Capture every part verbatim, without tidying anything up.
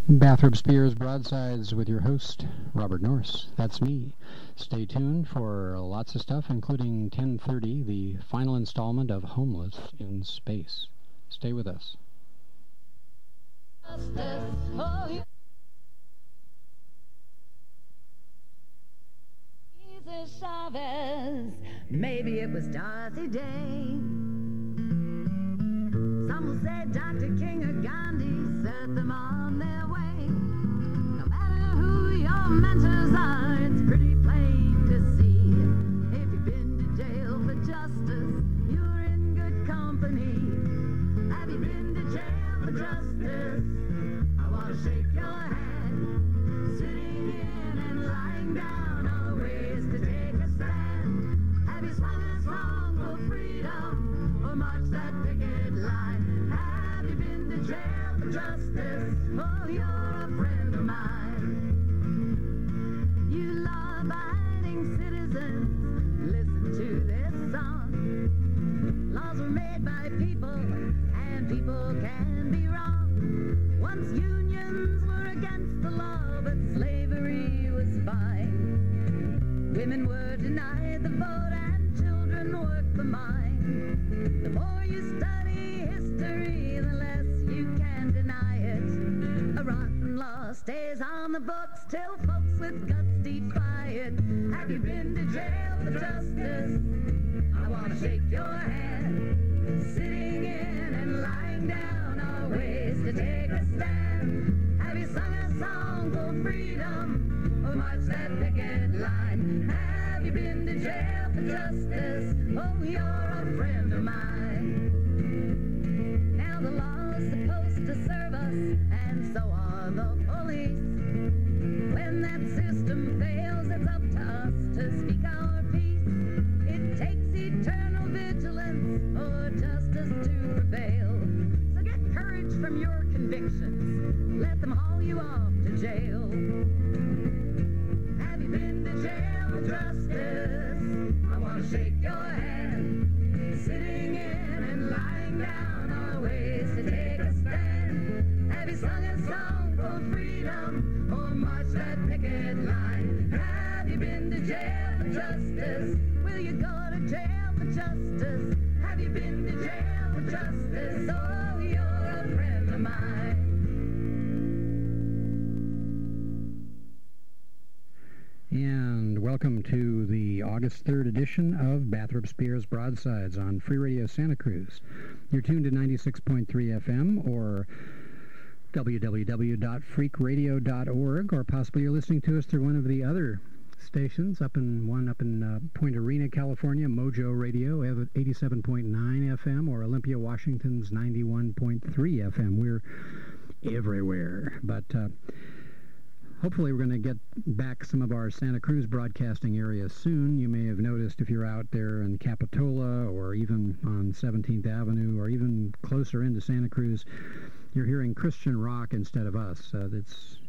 Bathrop Spears Broadsides with your host, Robert Norse. That's me. Stay tuned for lots of stuff, including ten thirty, the final installment of Homeless in Space. Stay with us. Chavez, maybe it was Dorothy Day. Some will say Doctor King or Gandhi set them on their way. No matter who your mentors are, it's pretty plain to see. If you've been to jail for justice, you're in good company. Have you been to jail for justice? I want to shake your hand. Sitting in and lying down are ways to take a stand. Have you swung a song for freedom or marched that picket line? Have you been to jail for justice? Oh, you're a friend of mine. You law-abiding citizens, listen to this song. Laws were made by people, and people can be wrong. Once unions were against the law, but slavery was fine. Women were denied the vote, and children worked the mine. The more you study history, the less you can deny it. A rotten law stays on the books till folks with guts defy it. Have you been to jail for justice? I want to shake your hand. Sitting in and lying down are ways to take a stand. Have you sung a song for freedom or marched that picket line? Have you been to jail for justice? Oh, you're a friend of mine. Now the law's supposed to serve us, and so are the police. When that system fails, it's up to us to speak our piece. It takes eternal vigilance for justice to prevail. So get courage from your convictions. Let them haul you off to jail. Have you been to jail for justice? I want to shake your hand. Sitting in and lying down are ways to take a stand. Have you sung a song for freedom or marched that picket line? Have you been to jail for justice? Will you go to jail for justice? Have you been to jail for justice? Oh, you're a friend of mine. And welcome to the August third edition of Bathrop Spears Broadsides on Free Radio Santa Cruz. You're tuned to ninety-six point three F M or w w w dot freak radio dot org, or possibly you're listening to us through one of the other stations, up in one up in uh, Point Arena, California, Mojo Radio, eighty-seven point nine F M, or Olympia, Washington's ninety-one point three F M. We're everywhere, but uh, hopefully we're going to get back some of our Santa Cruz broadcasting areas soon. You may have noticed if you're out there in Capitola or even on seventeenth Avenue or even closer into Santa Cruz, you're hearing Christian rock instead of us. Uh, it's,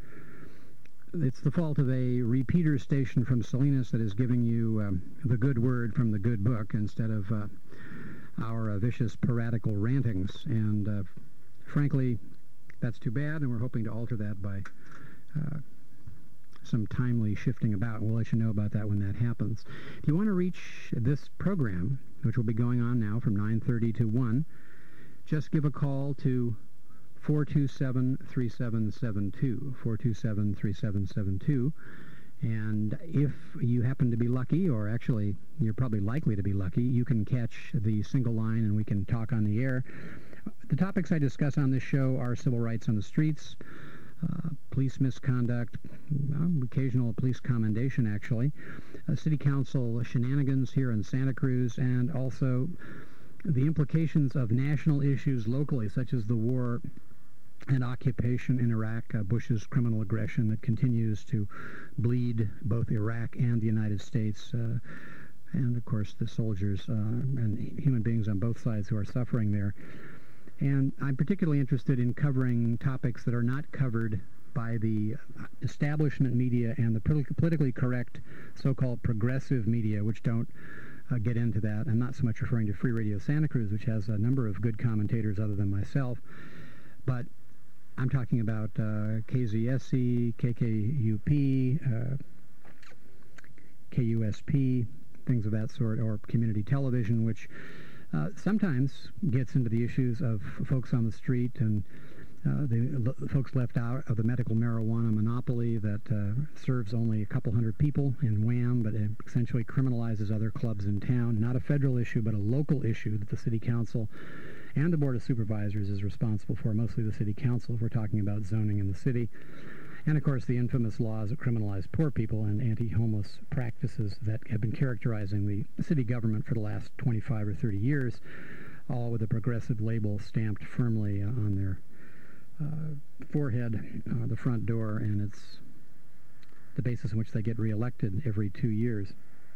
it's the fault of a repeater station from Salinas that is giving you um, the good word from the good book instead of uh, our uh, vicious piratical rantings. And uh, frankly, that's too bad, and we're hoping to alter that by Uh, some timely shifting about. We'll let you know about that when that happens. If you want to reach this program, which will be going on now from nine thirty to one, just give a call to four two seven, three seven seven two, four two seven, three seven seven two. And if you happen to be lucky, or actually you're probably likely to be lucky, you can catch the single line and we can talk on the air. The topics I discuss on this show are civil rights on the streets, Uh, police misconduct, uh, occasional police commendation, actually, uh, city council shenanigans here in Santa Cruz, and also the implications of national issues locally, such as the war and occupation in Iraq, uh, Bush's criminal aggression that continues to bleed both Iraq and the United States, uh, and, of course, the soldiers uh, and human beings on both sides who are suffering there. And I'm particularly interested in covering topics that are not covered by the establishment media and the politically correct so-called progressive media, which don't uh, get into that. I'm not so much referring to Free Radio Santa Cruz, which has a number of good commentators other than myself, but I'm talking about uh, K Z S E, K K U P, uh, K U S P, things of that sort, or community television, which uh, sometimes gets into the issues of folks on the street and uh, the l- folks left out of the medical marijuana monopoly that uh, serves only a couple hundred people in Wham, but it essentially criminalizes other clubs in town. Not a federal issue, but a local issue that the city council and the Board of Supervisors is responsible for, mostly the city council if we're talking about zoning in the city. And, of course, the infamous laws that criminalize poor people and anti-homeless practices that have been characterizing the city government for the last twenty-five or thirty years, all with a progressive label stamped firmly uh, on their uh, forehead, uh, the front door, and it's the basis on which they get reelected every two years.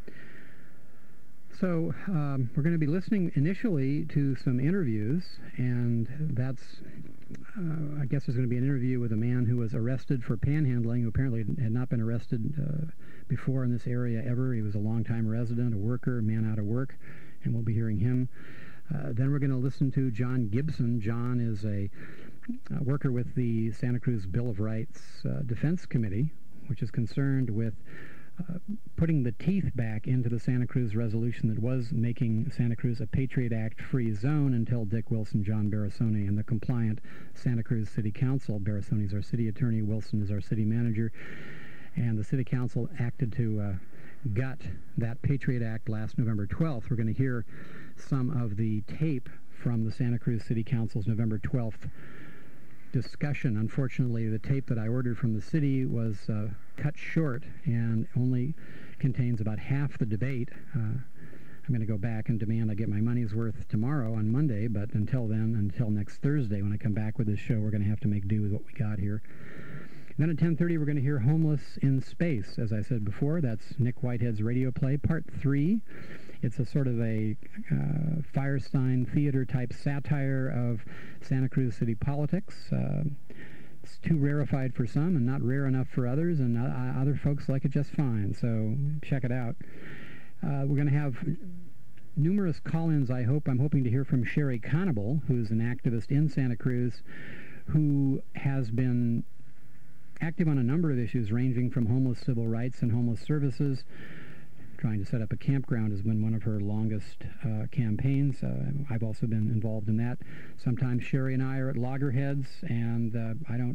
So um, we're going to be listening initially to some interviews, and that's, uh, I guess there's going to be an interview with a man who was arrested for panhandling, who apparently had not been arrested uh, before in this area ever. He was a longtime resident, a worker, a man out of work, and we'll be hearing him. Uh, then we're going to listen to John Gibson. John is a uh, worker with the Santa Cruz Bill of Rights uh, Defense Committee, which is concerned with Uh, putting the teeth back into the Santa Cruz resolution that was making Santa Cruz a Patriot Act-free zone until Dick Wilson, John Barasoni, and the compliant Santa Cruz City Council. Barasoni is our city attorney, Wilson is our city manager, and the city council acted to uh, gut that Patriot Act last November twelfth. We're going to hear some of the tape from the Santa Cruz City Council's November twelfth discussion. Unfortunately, the tape that I ordered from the city was uh, cut short and only contains about half the debate. Uh, I'm going to go back and demand I get my money's worth tomorrow on Monday, but until then, until next Thursday when I come back with this show, we're going to have to make do with what we got here. Then at ten thirty, we're going to hear Homeless in Space. As I said before, that's Nick Whitehead's radio play, part three. It's a sort of a uh, Firestein theater-type satire of Santa Cruz city politics. Uh, it's too rarefied for some and not rare enough for others, and uh, other folks like it just fine. So check it out. Uh, we're going to have numerous call-ins, I hope. I'm hoping to hear from Sherry Conable, who's an activist in Santa Cruz, who has been active on a number of issues ranging from homeless civil rights and homeless services. Trying to set up a campground has been one of her longest uh, campaigns. Uh, I've also been involved in that. Sometimes Sherry and I are at loggerheads, and uh, I don't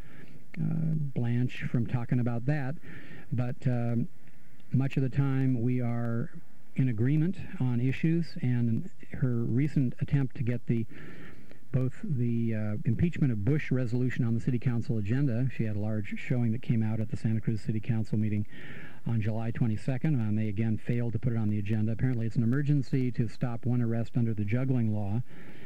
uh, blanch from talking about that. But um, much of the time we are in agreement on issues, and her recent attempt to get the both the uh, impeachment of Bush resolution on the City Council agenda. She had a large showing that came out at the Santa Cruz City Council meeting on July twenty-second, and they again failed to put it on the agenda. Apparently it's an emergency to stop one arrest under the juggling law,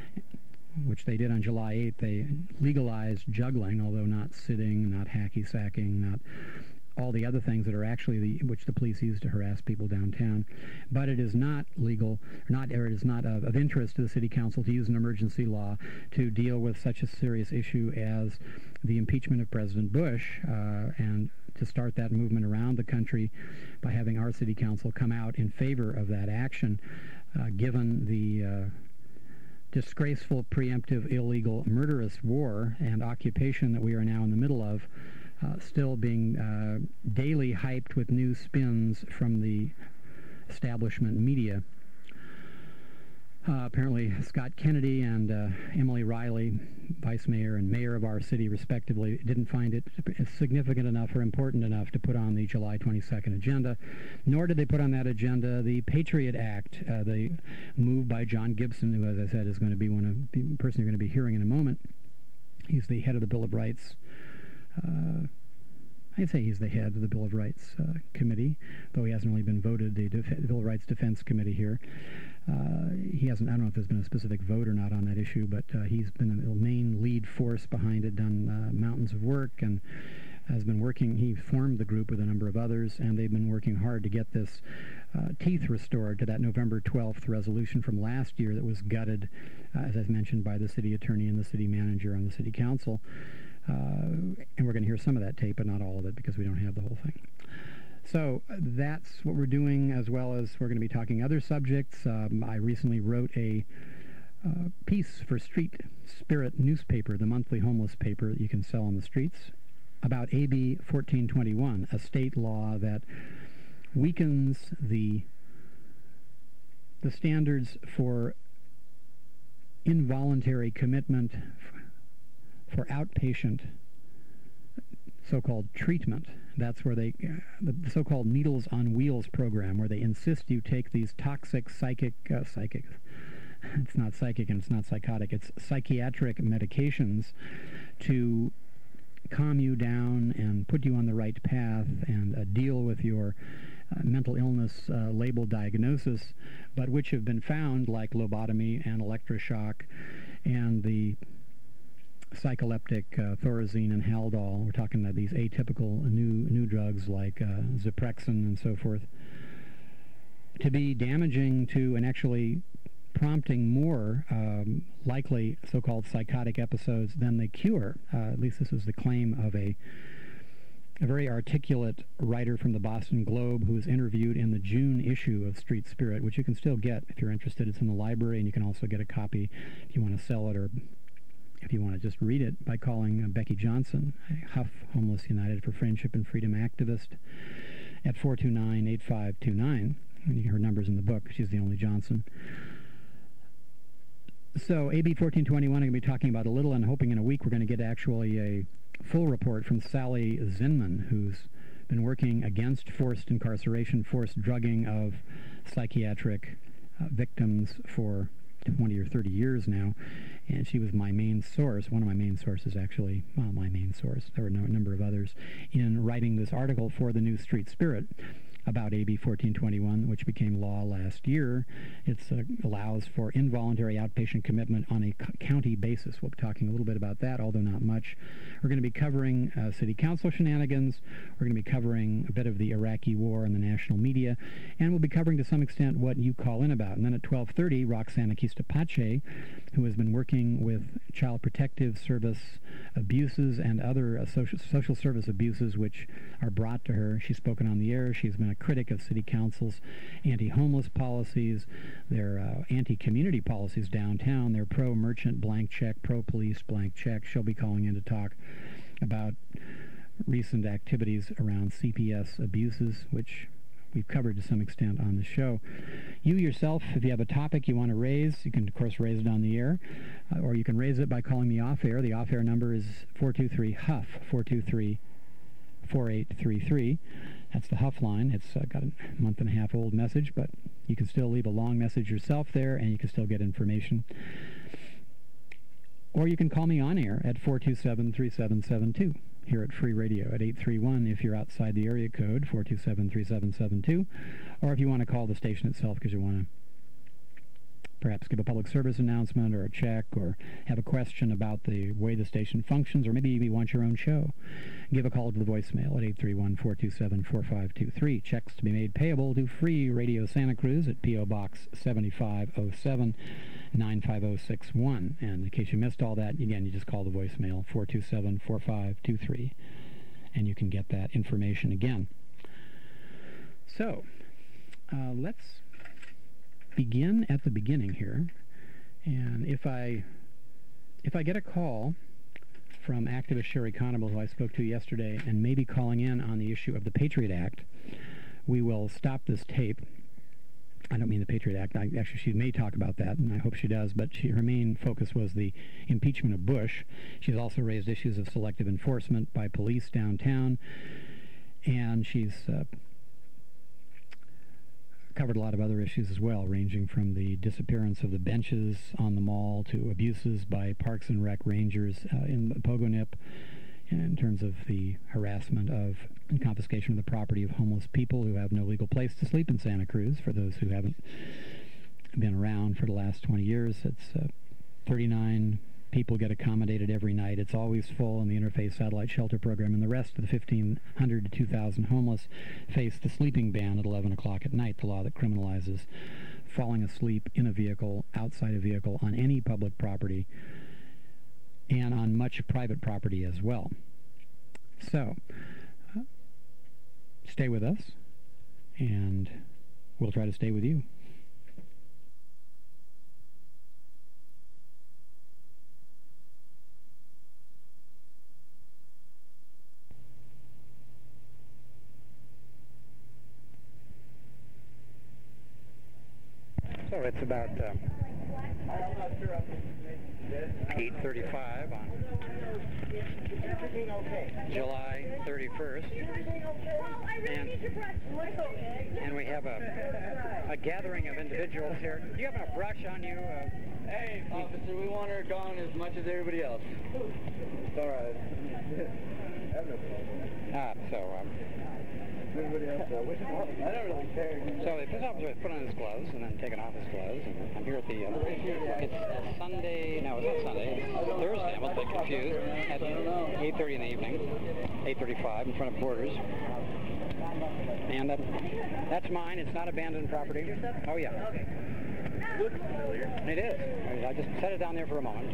which they did on July eighth. They legalized juggling, although not sitting, not hacky-sacking, not all the other things that are actually the, which the police use to harass people downtown. But it is not legal, not, or it is not of, of interest to the City Council to use an emergency law to deal with such a serious issue as the impeachment of President Bush, uh, and to start that movement around the country by having our City Council come out in favor of that action, uh, given the uh, disgraceful, preemptive, illegal, murderous war and occupation that we are now in the middle of, Uh, still being uh, daily hyped with new spins from the establishment media. Uh, apparently, Scott Kennedy and uh, Emily Riley, vice mayor and mayor of our city, respectively, didn't find it significant enough or important enough to put on the July twenty-second agenda, nor did they put on that agenda the Patriot Act, uh, the move by John Gibson, who, as I said, is going to be one of the person you're going to be hearing in a moment. He's the head of the Bill of Rights. Uh, I'd say he's the head of the Bill of Rights uh, Committee, though he hasn't really been voted, the, Def- the Bill of Rights Defense Committee here. Uh, he hasn't, I don't know if there's been a specific vote or not on that issue, but uh, he's been the main lead force behind it, done uh, mountains of work, and has been working. He formed the group with a number of others, and they've been working hard to get this uh, teeth restored to that November twelfth resolution from last year that was gutted, uh, as I've mentioned, by the city attorney and the city manager on the city council. Uh, and we're going to hear some of that tape, but not all of it, because we don't have the whole thing. So that's what we're doing, as well as we're going to be talking other subjects. Um, I recently wrote a uh, Peace for Street Spirit newspaper, the monthly homeless paper that you can sell on the streets, about A B fourteen twenty-one, a state law that weakens the the standards for involuntary commitment f- for outpatient so-called treatment. That's where they, uh, the, the so-called Needles on Wheels program, where they insist you take these toxic psychic, uh, psychic, it's not psychic and it's not psychotic, it's psychiatric medications to calm you down and put you on the right path and uh, deal with your uh, mental illness uh, label diagnosis, but which have been found, like lobotomy and electroshock and the psycholeptic uh, Thorazine and Haldol. We're talking about these atypical new new drugs like uh, Zyprexa and so forth, to be damaging to and actually prompting more um, likely so-called psychotic episodes than they cure. Uh, at least this is the claim of a, a very articulate writer from the Boston Globe who was interviewed in the June issue of Street Spirit, which you can still get if you're interested. It's in the library, and you can also get a copy if you want to sell it, or if you want to just read it, by calling uh, Becky Johnson, a Huff Homeless United for Friendship and Freedom activist, at four two nine, eight five two nine. And her number's in the book. She's the only Johnson. So A B fourteen twenty-one, I'm going to be talking about a little, and hoping in a week we're going to get actually a full report from Sally Zinman, who's been working against forced incarceration, forced drugging of psychiatric uh, victims for twenty or thirty years now. And she was my main source, one of my main sources actually, well, my main source, there were no, a number of others, in writing this article for the new Street Spirit about A B fourteen twenty-one, which became law last year. It uh, allows for involuntary outpatient commitment on a c- county basis. We'll be talking a little bit about that, although not much. We're going to be covering uh, city council shenanigans. We're going to be covering a bit of the Iraqi war in the national media, and we'll be covering to some extent what you call in about. And then at twelve thirty, Roxana Quistapache, who has been working with Child Protective Service abuses and other uh, social, social service abuses which are brought to her. She's spoken on the air. She's been a critic of city council's anti-homeless policies, their uh, anti-community policies downtown, their pro-merchant blank check, pro-police blank check. She'll be calling in to talk about recent activities around C P S abuses, which we've covered to some extent on the show. You yourself, if you have a topic you want to raise, you can, of course, raise it on the air, uh, or you can raise it by calling me off-air. The off-air number is four two three H U F, four two three, four eight three three. That's the Huff line. It's uh, got a month and a half old message, but you can still leave a long message yourself there, and you can still get information. Or you can call me on air at four two seven, three seven seven two here at Free Radio at eight three one if you're outside the area code, four two seven, three seven seven two. Or if you want to call the station itself because you want to perhaps give a public service announcement or a check, or have a question about the way the station functions, or maybe you want your own show, give a call to the voicemail at eight three one, four two seven, four five two three. Checks to be made payable to Free Radio Santa Cruz at P O. Box seventy-five oh seven, nine five oh six one. And in case you missed all that, again, you just call the voicemail, four two seven, four five two three, and you can get that information again. So, uh, let's begin at the beginning here. And if I if I get a call from activist Sherry Conable, who I spoke to yesterday, and maybe calling in on the issue of the Patriot Act, we will stop this tape. I don't mean the Patriot Act. I, actually, she may talk about that, and I hope she does, but she, her main focus was the impeachment of Bush. She's also raised issues of selective enforcement by police downtown, and she's uh, covered a lot of other issues as well, ranging from the disappearance of the benches on the mall to abuses by Parks and Rec rangers uh, in Pogonip, in terms of the harassment of and confiscation of the property of homeless people who have no legal place to sleep in Santa Cruz. For those who haven't been around for the last twenty years, it's uh, thirty-nine people get accommodated every night. It's always full in the Interfaith Satellite Shelter Program, and the rest of the fifteen hundred to two thousand homeless face the sleeping ban at eleven o'clock at night, the law that criminalizes falling asleep in a vehicle, outside a vehicle, on any public property, and on much private property as well. So, uh, stay with us, and we'll try to stay with you. It's about uh, eight thirty-five on July thirty-first, and, and we have a, a gathering of individuals here. Do you have a brush on you? Uh, Hey, officer, we want her gone as much as everybody else. It's all right. I have no problem. ah, so... Um, Everybody else, uh, which one? I don't really care. So the police officer has put on his gloves and then taken off his gloves, and I'm here at the, uh, it's Sunday, no, it's not Sunday, it's Thursday, I'm a bit confused, at eight thirty in the evening, eight thirty-five in front of Borders. And uh, that's mine, it's not abandoned property. Oh yeah. Looks familiar. It is. I just set it down there for a moment.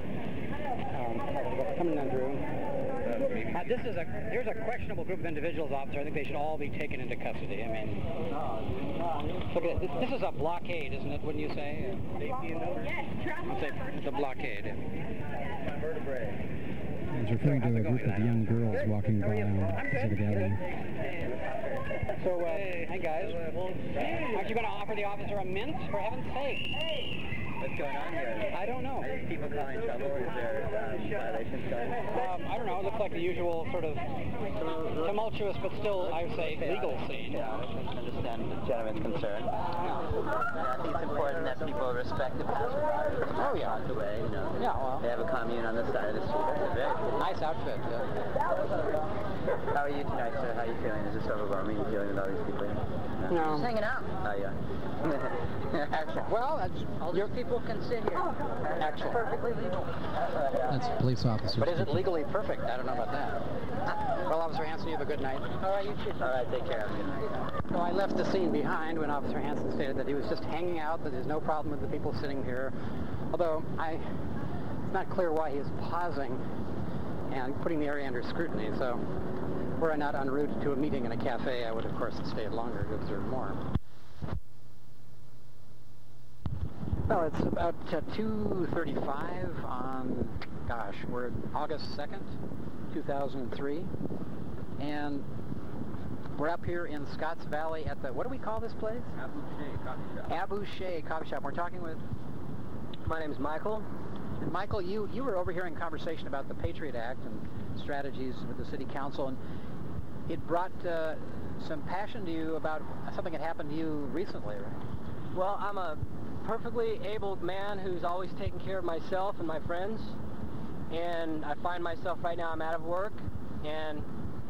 Um, coming down through. Uh, this is a, here's a questionable group of individuals, officer. I think they should all be taken into custody. I mean, look at it. This, this is a blockade, isn't it, wouldn't you say? Safety and number? I'd say it's a blockade. Vertebrae. He's referring to a group of young girls walking by on the gathering. So, uh, hey guys, aren't you going to offer the officer a mint, for heaven's sake? What's going on here? I don't know. Are these people calling trouble, or is there um, violations going on? Um, I don't know. It looks like the usual sort of tumultuous, but still, I would say, legal scene. Yeah, I understand the gentleman's concern. I think it's important that people respect the passersby. Oh, yeah. The way, you know. Yeah, well. They have a commune on the side of the street. It's very pretty. Nice outfit. Yeah. How are you tonight, sir? How are you feeling? Is this overwhelming, dealing with all these people here? No. Just hanging out. Oh, yeah. Well, that's, all these people can sit here. Excellent. Perfectly legal. That's police officers. But is it legally perfect? I don't know about that. Well, Officer Hanson, you have a good night. All right, you too. All right, take care. Have a good night. Well, I left the scene behind when Officer Hanson stated that he was just hanging out, that there's no problem with the people sitting here. Although, I, it's not clear why he is pausing and putting the area under scrutiny. So, were I not en route to a meeting in a cafe, I would, of course, have stayed longer to observe more. Well, it's about uh, two thirty-five on, gosh, we're August second, two thousand three, and we're up here in Scotts Valley at the, what do we call this place? Abu Shea Coffee Shop. Abu Shea Coffee Shop. We're talking with... My name's Michael. And Michael, you, you were overhearing conversation about the Patriot Act and strategies with the City Council, and it brought uh, some passion to you about something that happened to you recently, right? Well, I'm a perfectly abled man who's always taken care of myself and my friends, and I find myself right now I'm out of work, and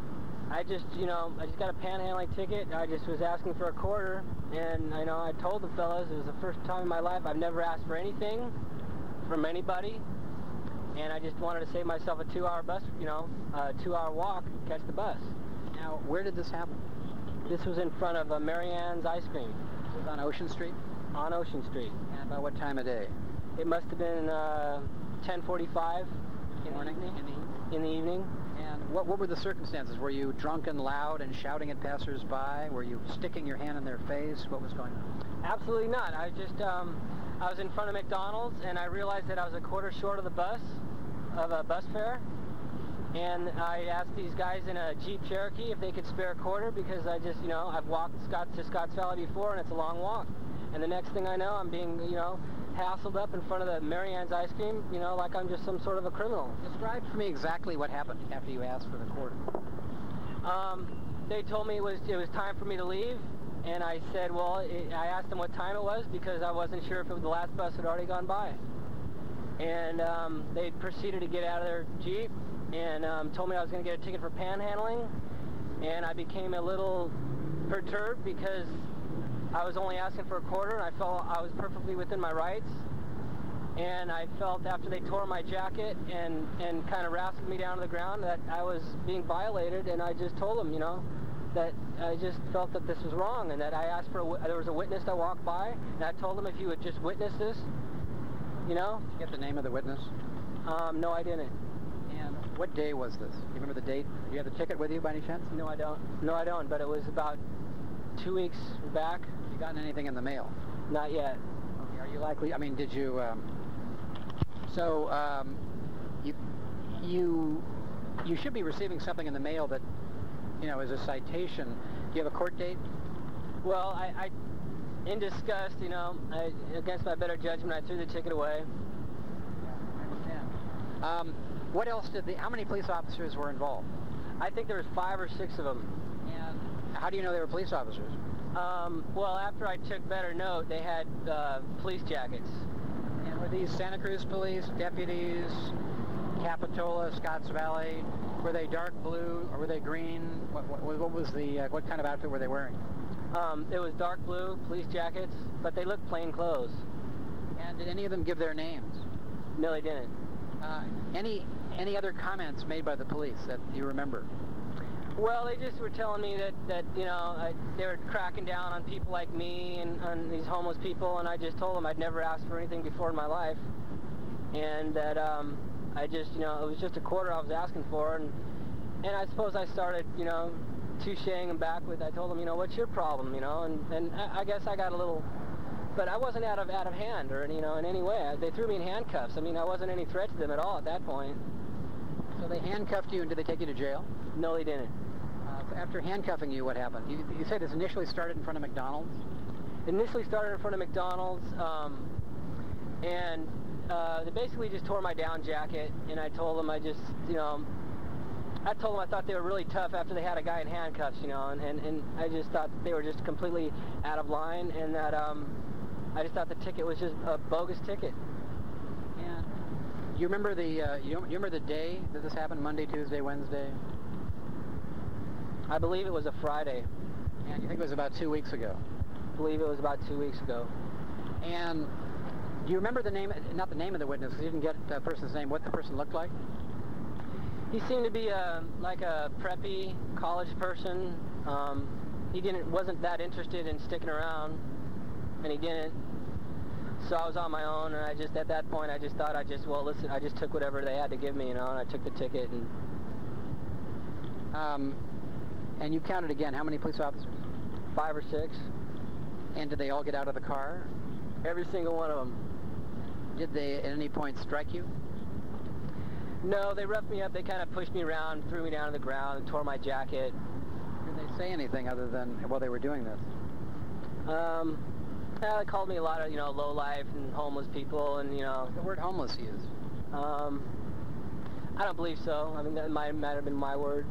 I just, you know, I just got a panhandling ticket. I just was asking for a quarter, and I know I told the fellas it was the first time in my life I've never asked for anything from anybody, and I just wanted to save myself a two-hour bus, you know, a two-hour walk, catch the bus. Now, where did this happen? This was in front of uh, Marianne's Ice Cream. It was on Ocean Street? On Ocean Street. And about what time of day? It must have been uh, ten forty-five in Morning? the evening. In the In the evening. And what, what were the circumstances? Were you drunk and loud and shouting at passers-by? Were you sticking your hand in their face? What was going on? Absolutely not. I just, um, I was in front of McDonald's, and I realized that I was a quarter short of the bus, of a bus fare. And I asked these guys in a Jeep Cherokee if they could spare a quarter, because I just, you know, I've walked Scott to Scotts Valley before, and it's a long walk. And the next thing I know, I'm being, you know, hassled up in front of the Marianne's Ice Cream, you know, like I'm just some sort of a criminal. Describe for me exactly what happened after you asked for the quarter. Um, they told me it was it was time for me to leave, and I said, well, it, I asked them what time it was, because I wasn't sure if it was the last bus had already gone by. And um, they proceeded to get out of their Jeep and um, told me I was going to get a ticket for panhandling, and I became a little perturbed because I was only asking for a quarter, and I felt I was perfectly within my rights. And I felt after they tore my jacket and, and kind of rascaled me down to the ground that I was being violated, and I just told them, you know, that I just felt that this was wrong, and that I asked for a, there was a witness that walked by, and I told them if you would just witness this, you know. Did you get the name of the witness? Um, no, I didn't. And what day was this? Do you remember the date? Do you have the ticket with you by any chance? No, I don't. No, I don't, but it was about two weeks back. Have you gotten anything in the mail? Not yet. Okay, are you likely, I mean, did you, um, so, um, you, you, you should be receiving something in the mail that, you know, is a citation. Do you have a court date? Well, I, I in disgust, you know, I, against my better judgment, I threw the ticket away. Um, what else did the, how many police officers were involved? I think there was five or six of them. And how do you know they were police officers? Um, well, after I took better note, they had uh, police jackets. And were these Santa Cruz police, deputies, Capitola, Scotts Valley? Were they dark blue or were they green? What, what, what was the, uh, what kind of outfit were they wearing? Um, it was dark blue, police jackets, but they looked plain clothes. And did any of them give their names? No, they didn't. Uh, any any other comments made by the police that you remember? Well, they just were telling me that, that you know, I, they were cracking down on people like me and on these homeless people, and I just told them I'd never asked for anything before in my life, and that um, I just, you know, it was just a quarter I was asking for, and and I suppose I started, you know, toucheing them back with, I told them, you know, what's your problem, you know, and, and I, I guess I got a little, but I wasn't out of out of hand or, you know, in any way. They threw me in handcuffs. I mean, I wasn't any threat to them at all at that point. So they handcuffed you, and did they take you to jail? No, they didn't. Uh, after handcuffing you, what happened? You, you said this initially started in front of McDonald's? Initially started in front of McDonald's, um, and uh, they basically just tore my down jacket, and I told them I just, you know, I told them I thought they were really tough after they had a guy in handcuffs, you know, and, and, and I just thought they were just completely out of line, and that um, I just thought the ticket was just a bogus ticket. And you remember the uh, you, you remember the day that this happened? Monday, Tuesday, Wednesday? I believe it was a Friday. And you think it was about two weeks ago? I believe it was about two weeks ago. And do you remember the name, not the name of the witness, because you didn't get the person's name, what the person looked like? He seemed to be a, like a preppy college person. Um, he didn't wasn't that interested in sticking around, and he didn't. So I was on my own, and I just, at that point, I just thought I just, well, listen, I just took whatever they had to give me, you know, and I took the ticket. And um, and you counted again, how many police officers? Five or six. And did they all get out of the car? Every single one of them. Did they at any point strike you? No, they roughed me up. They kind of pushed me around, threw me down to the ground, and tore my jacket. Did they say anything other than while they were doing this? Um, yeah, they called me a lot of, you know, low life and homeless people, and, you know. The word homeless used? Um, I don't believe so. I mean, that might, might have been my word.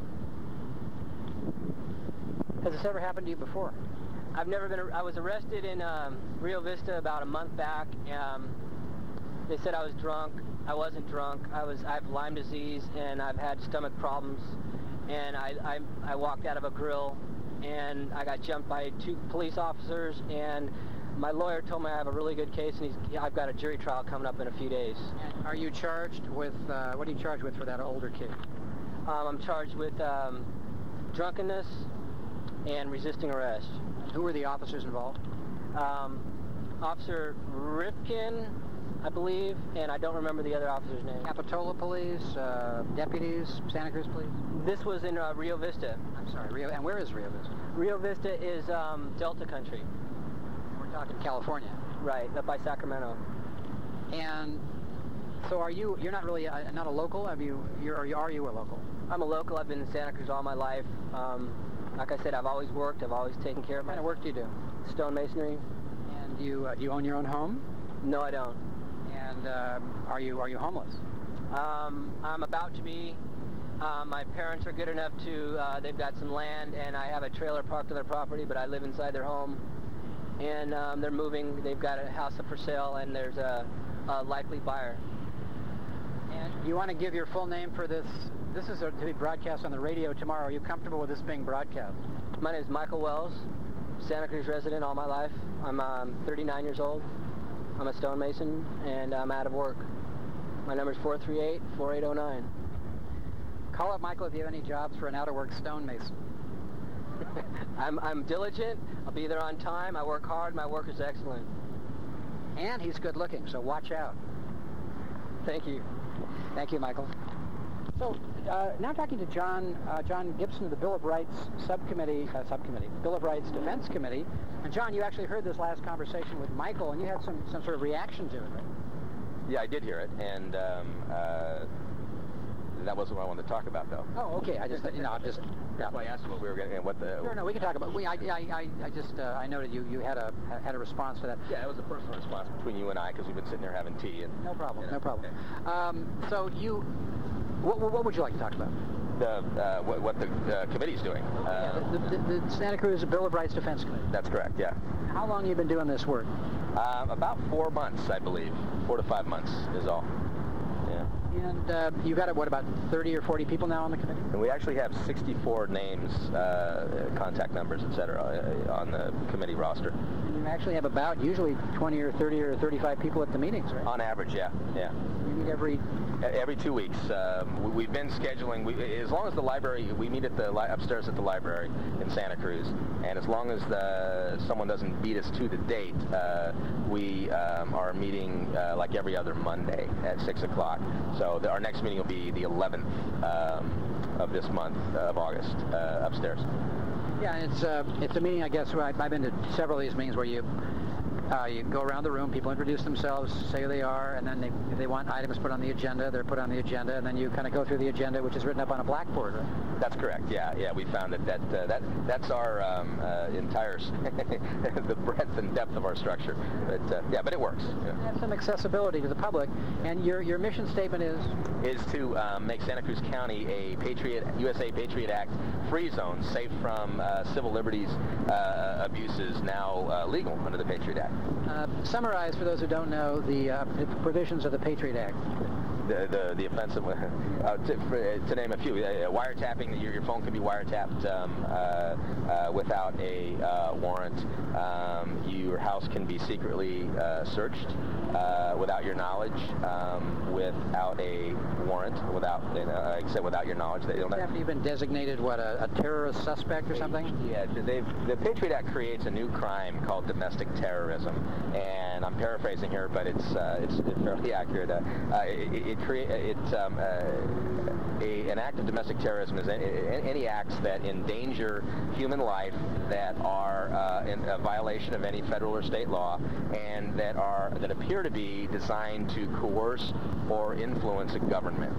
Has this ever happened to you before? I've never been, I was arrested in um, Rio Vista about a month back. Um, they said I was drunk. I wasn't drunk. I was, I have Lyme disease, and I've had stomach problems, and I, I, I walked out of a grill, and I got jumped by two police officers, and my lawyer told me I have a really good case, and he's, I've got a jury trial coming up in a few days. And are you charged with, uh, what are you charged with for that older kid? Um, I'm charged with um, drunkenness and resisting arrest. Who were the officers involved? Um, Officer Ripken, I believe, and I don't remember the other officer's name. Capitola Police, uh, deputies, Santa Cruz Police? This was in uh, Rio Vista. I'm sorry, Rio, and where is Rio Vista? Rio Vista is um, Delta country. We're talking California. Right, up by Sacramento. And so are you, you're not really, a, not a local? Have you, you're, or are you a local? I'm a local. I've been in Santa Cruz all my life. Um, like I said, I've always worked. I've always taken care of What kind of work do you do? Stonemasonry. And you, uh, do you own your own home? No, I don't. And uh, are you are you homeless? Um, I'm about to be. Uh, my parents are good enough to, uh, they've got some land, and I have a trailer parked on their property, but I live inside their home. And um, they're moving. They've got a house up for sale, and there's a, a likely buyer. And you want to give your full name for this? This is a, to be broadcast on the radio tomorrow. Are you comfortable with this being broadcast? My name is Michael Wells, Santa Cruz resident all my life. I'm um, thirty-nine years old. I'm a stonemason, and I'm out of work. My number is four three eight, four eight zero nine. Call up Michael if you have any jobs for an out-of-work stonemason. I'm, I'm diligent. I'll be there on time. I work hard. My work is excellent. And he's good-looking, so watch out. Thank you. Thank you, Michael. So uh, now talking to John uh, John Gibson of the Bill of Rights Subcommittee, uh, Subcommittee, Bill of Rights Defense Committee. And John, you actually heard this last conversation with Michael, and you had some, some sort of reaction to it, right? Yeah, I did hear it, and um, uh, that wasn't what I wanted to talk about, though. Oh, okay. I just, you know, I'm just. Yeah. That's why I asked what we were going to, what the. No, no, we can talk about. We, I, I, I, I just, uh, I noted you, you had a, had a response to that. Yeah, it was a personal response between you and I because we've been sitting there having tea and. No problem. You know, no problem. okay. Um, so you, what, what would you like to talk about? The uh, what, what the uh, committee's doing. Yeah, Uh, the, the, the Santa Cruz Bill of Rights Defense Committee. that's correct. Yeah. How long have you been doing this work? Um, about four months, I believe. Four to five months is all. Yeah. And uh, you've got, what, about thirty or forty people now on the committee? And we actually have sixty-four names, uh, contact numbers, et cetera, uh, on the committee roster. And you actually have about usually twenty or thirty or thirty-five people at the meetings, right? On average, yeah, yeah. You meet every... Every two weeks. Um, we, we've been scheduling, we, as long as the library, we meet at the li upstairs at the library in Santa Cruz, and as long as the, someone doesn't beat us to the date, uh, we um, are meeting uh, like every other Monday at six o'clock. So the, our next meeting will be the eleventh um, of this month uh, of August uh, upstairs. Yeah, it's, uh, it's a meeting, I guess, where I, I've been to several of these meetings where you Uh, you go around the room, people introduce themselves, say who they are, and then they, if they want items put on the agenda, they're put on the agenda, and then you kind of go through the agenda, which is written up on a blackboard, right? That's correct. Yeah, yeah. We found that that uh, that that's our um, uh, entire the breadth and depth of our structure. But uh, yeah, but it works. Yeah. Have some accessibility to the public, and your your mission statement is is to um, make Santa Cruz County a Patriot U S A Patriot Act free zone, safe from uh, civil liberties uh, abuses, now uh, legal under the Patriot Act. Uh, summarize, for those who don't know, the, uh, the provisions of the Patriot Act. The, the, the offensive, uh, to, for, to name a few, uh, wiretapping, your, your phone can be wiretapped um, uh, uh, without a uh, warrant. Um, your house can be secretly uh, searched uh, without your knowledge, um, without a warrant, without, you know, like I said, without your knowledge. They don't have, After you've been designated, what, a, a terrorist suspect or something? Yeah, they've, the Patriot Act creates a new crime called domestic terrorism, and I'm paraphrasing here, but it's uh, it's, it's fairly accurate. Uh, uh, it, it create it um, uh, a, an act of domestic terrorism is any, any acts that endanger human life, that are uh, in a violation of any federal or state law, and that are that appear to be designed to coerce or influence a government.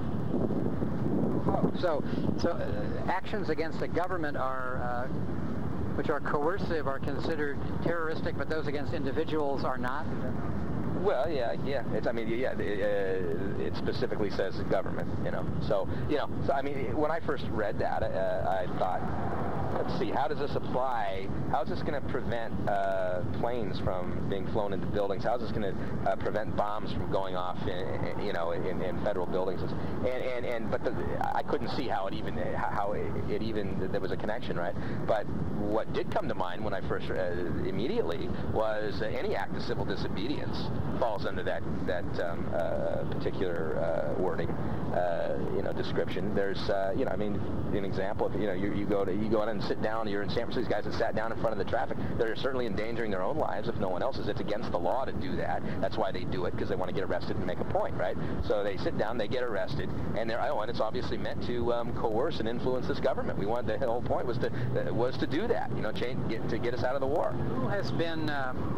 Oh, so so uh, actions against the government are. Uh, which are coercive, are considered terroristic, but those against individuals are not? Well, yeah, yeah. It's, I mean, yeah, it, uh, it specifically says the government, you know. So, you know, so I mean, when I first read that, uh, I thought, let's see, how does this apply? How is this going to prevent uh, planes from being flown into buildings? How is this going to uh, prevent bombs from going off, in, in, you know, in, in federal buildings? And and and but the, I couldn't see how it even how it, it even there was a connection, right? But what did come to mind when I first uh, immediately was uh, any act of civil disobedience falls under that that um, uh, particular uh, wording, uh, you know, description. There's, uh, you know, I mean, an example. If you know, you, you go to you go in and sit down. You're in San Francisco. These guys that sat down in front of the traffic, they're certainly endangering their own lives if no one else is. It's against the law to do that. That's why they do it, because they want to get arrested and make a point, right? So they sit down, they get arrested, and they're oh, and it's obviously meant to um, coerce and influence this government. We wanted the whole point was to uh, was to do that, you know, change get, to get us out of the war. Who has been? Um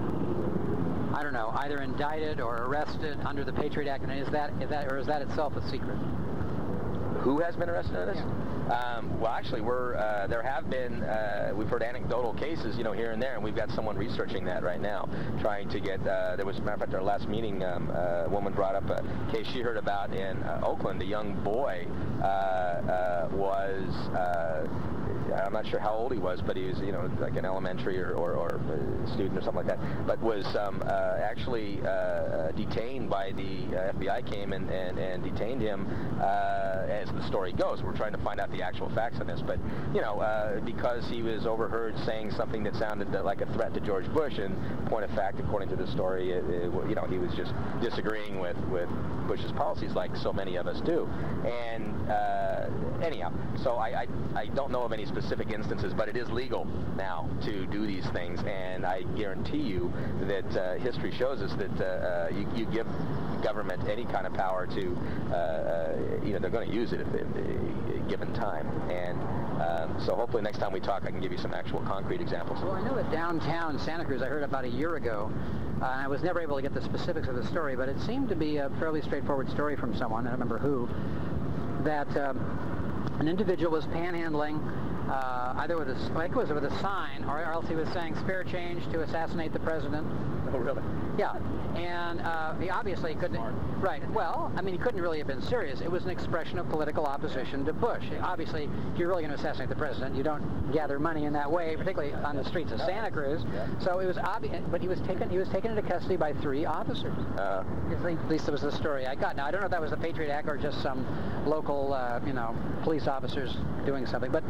I don't know, either indicted or arrested under the Patriot Act, and is that, is that or is that itself a secret? Who has been arrested on this? Yeah. Um, well, actually, we're uh, there have been uh, we've heard anecdotal cases, you know, here and there, and we've got someone researching that right now, trying to get. Uh, there was, as a matter of fact, our last meeting, um, uh, a woman brought up a case she heard about in uh, Oakland. A young boy uh, uh, was. Uh, I'm not sure how old he was, but he was, you know, like an elementary or, or, or student or something like that, but was um, uh, actually uh, detained by the uh, F B I came and, and, and detained him, uh, as the story goes. We're trying to find out the actual facts on this, but, you know, uh, because he was overheard saying something that sounded like a threat to George Bush, and point of fact, according to the story, it, it, you know, he was just disagreeing with, with Bush's policies like so many of us do. And uh, anyhow, so I, I, I don't know of any specific instances, but it is legal now to do these things, and I guarantee you that uh, history shows us that uh, uh, you, you give government any kind of power to, uh, uh, you know, they're going to use it if, if, if given time. And um, so hopefully next time we talk, I can give you some actual concrete examples. Well, I know that downtown Santa Cruz, I heard about a year ago, uh, I was never able to get the specifics of the story, but it seemed to be a fairly straightforward story from someone, I don't remember who, that um, an individual was panhandling uh, either with a, I think it was with a sign, or else he was saying spare change to assassinate the president. Oh, really? Yeah, and uh, he obviously couldn't. Smart. Right. Well, I mean, he couldn't really have been serious. It was an expression of political opposition to Bush. Obviously, if you're really going to assassinate the president, you don't gather money in that way, particularly on the streets of Santa Cruz. Yeah. So it was obvious. But he was taken. He was taken into custody by three officers. Uh, At least- at least that was the story I got. Now I don't know if that was the Patriot Act or just some local, uh, you know, police officers doing something, but.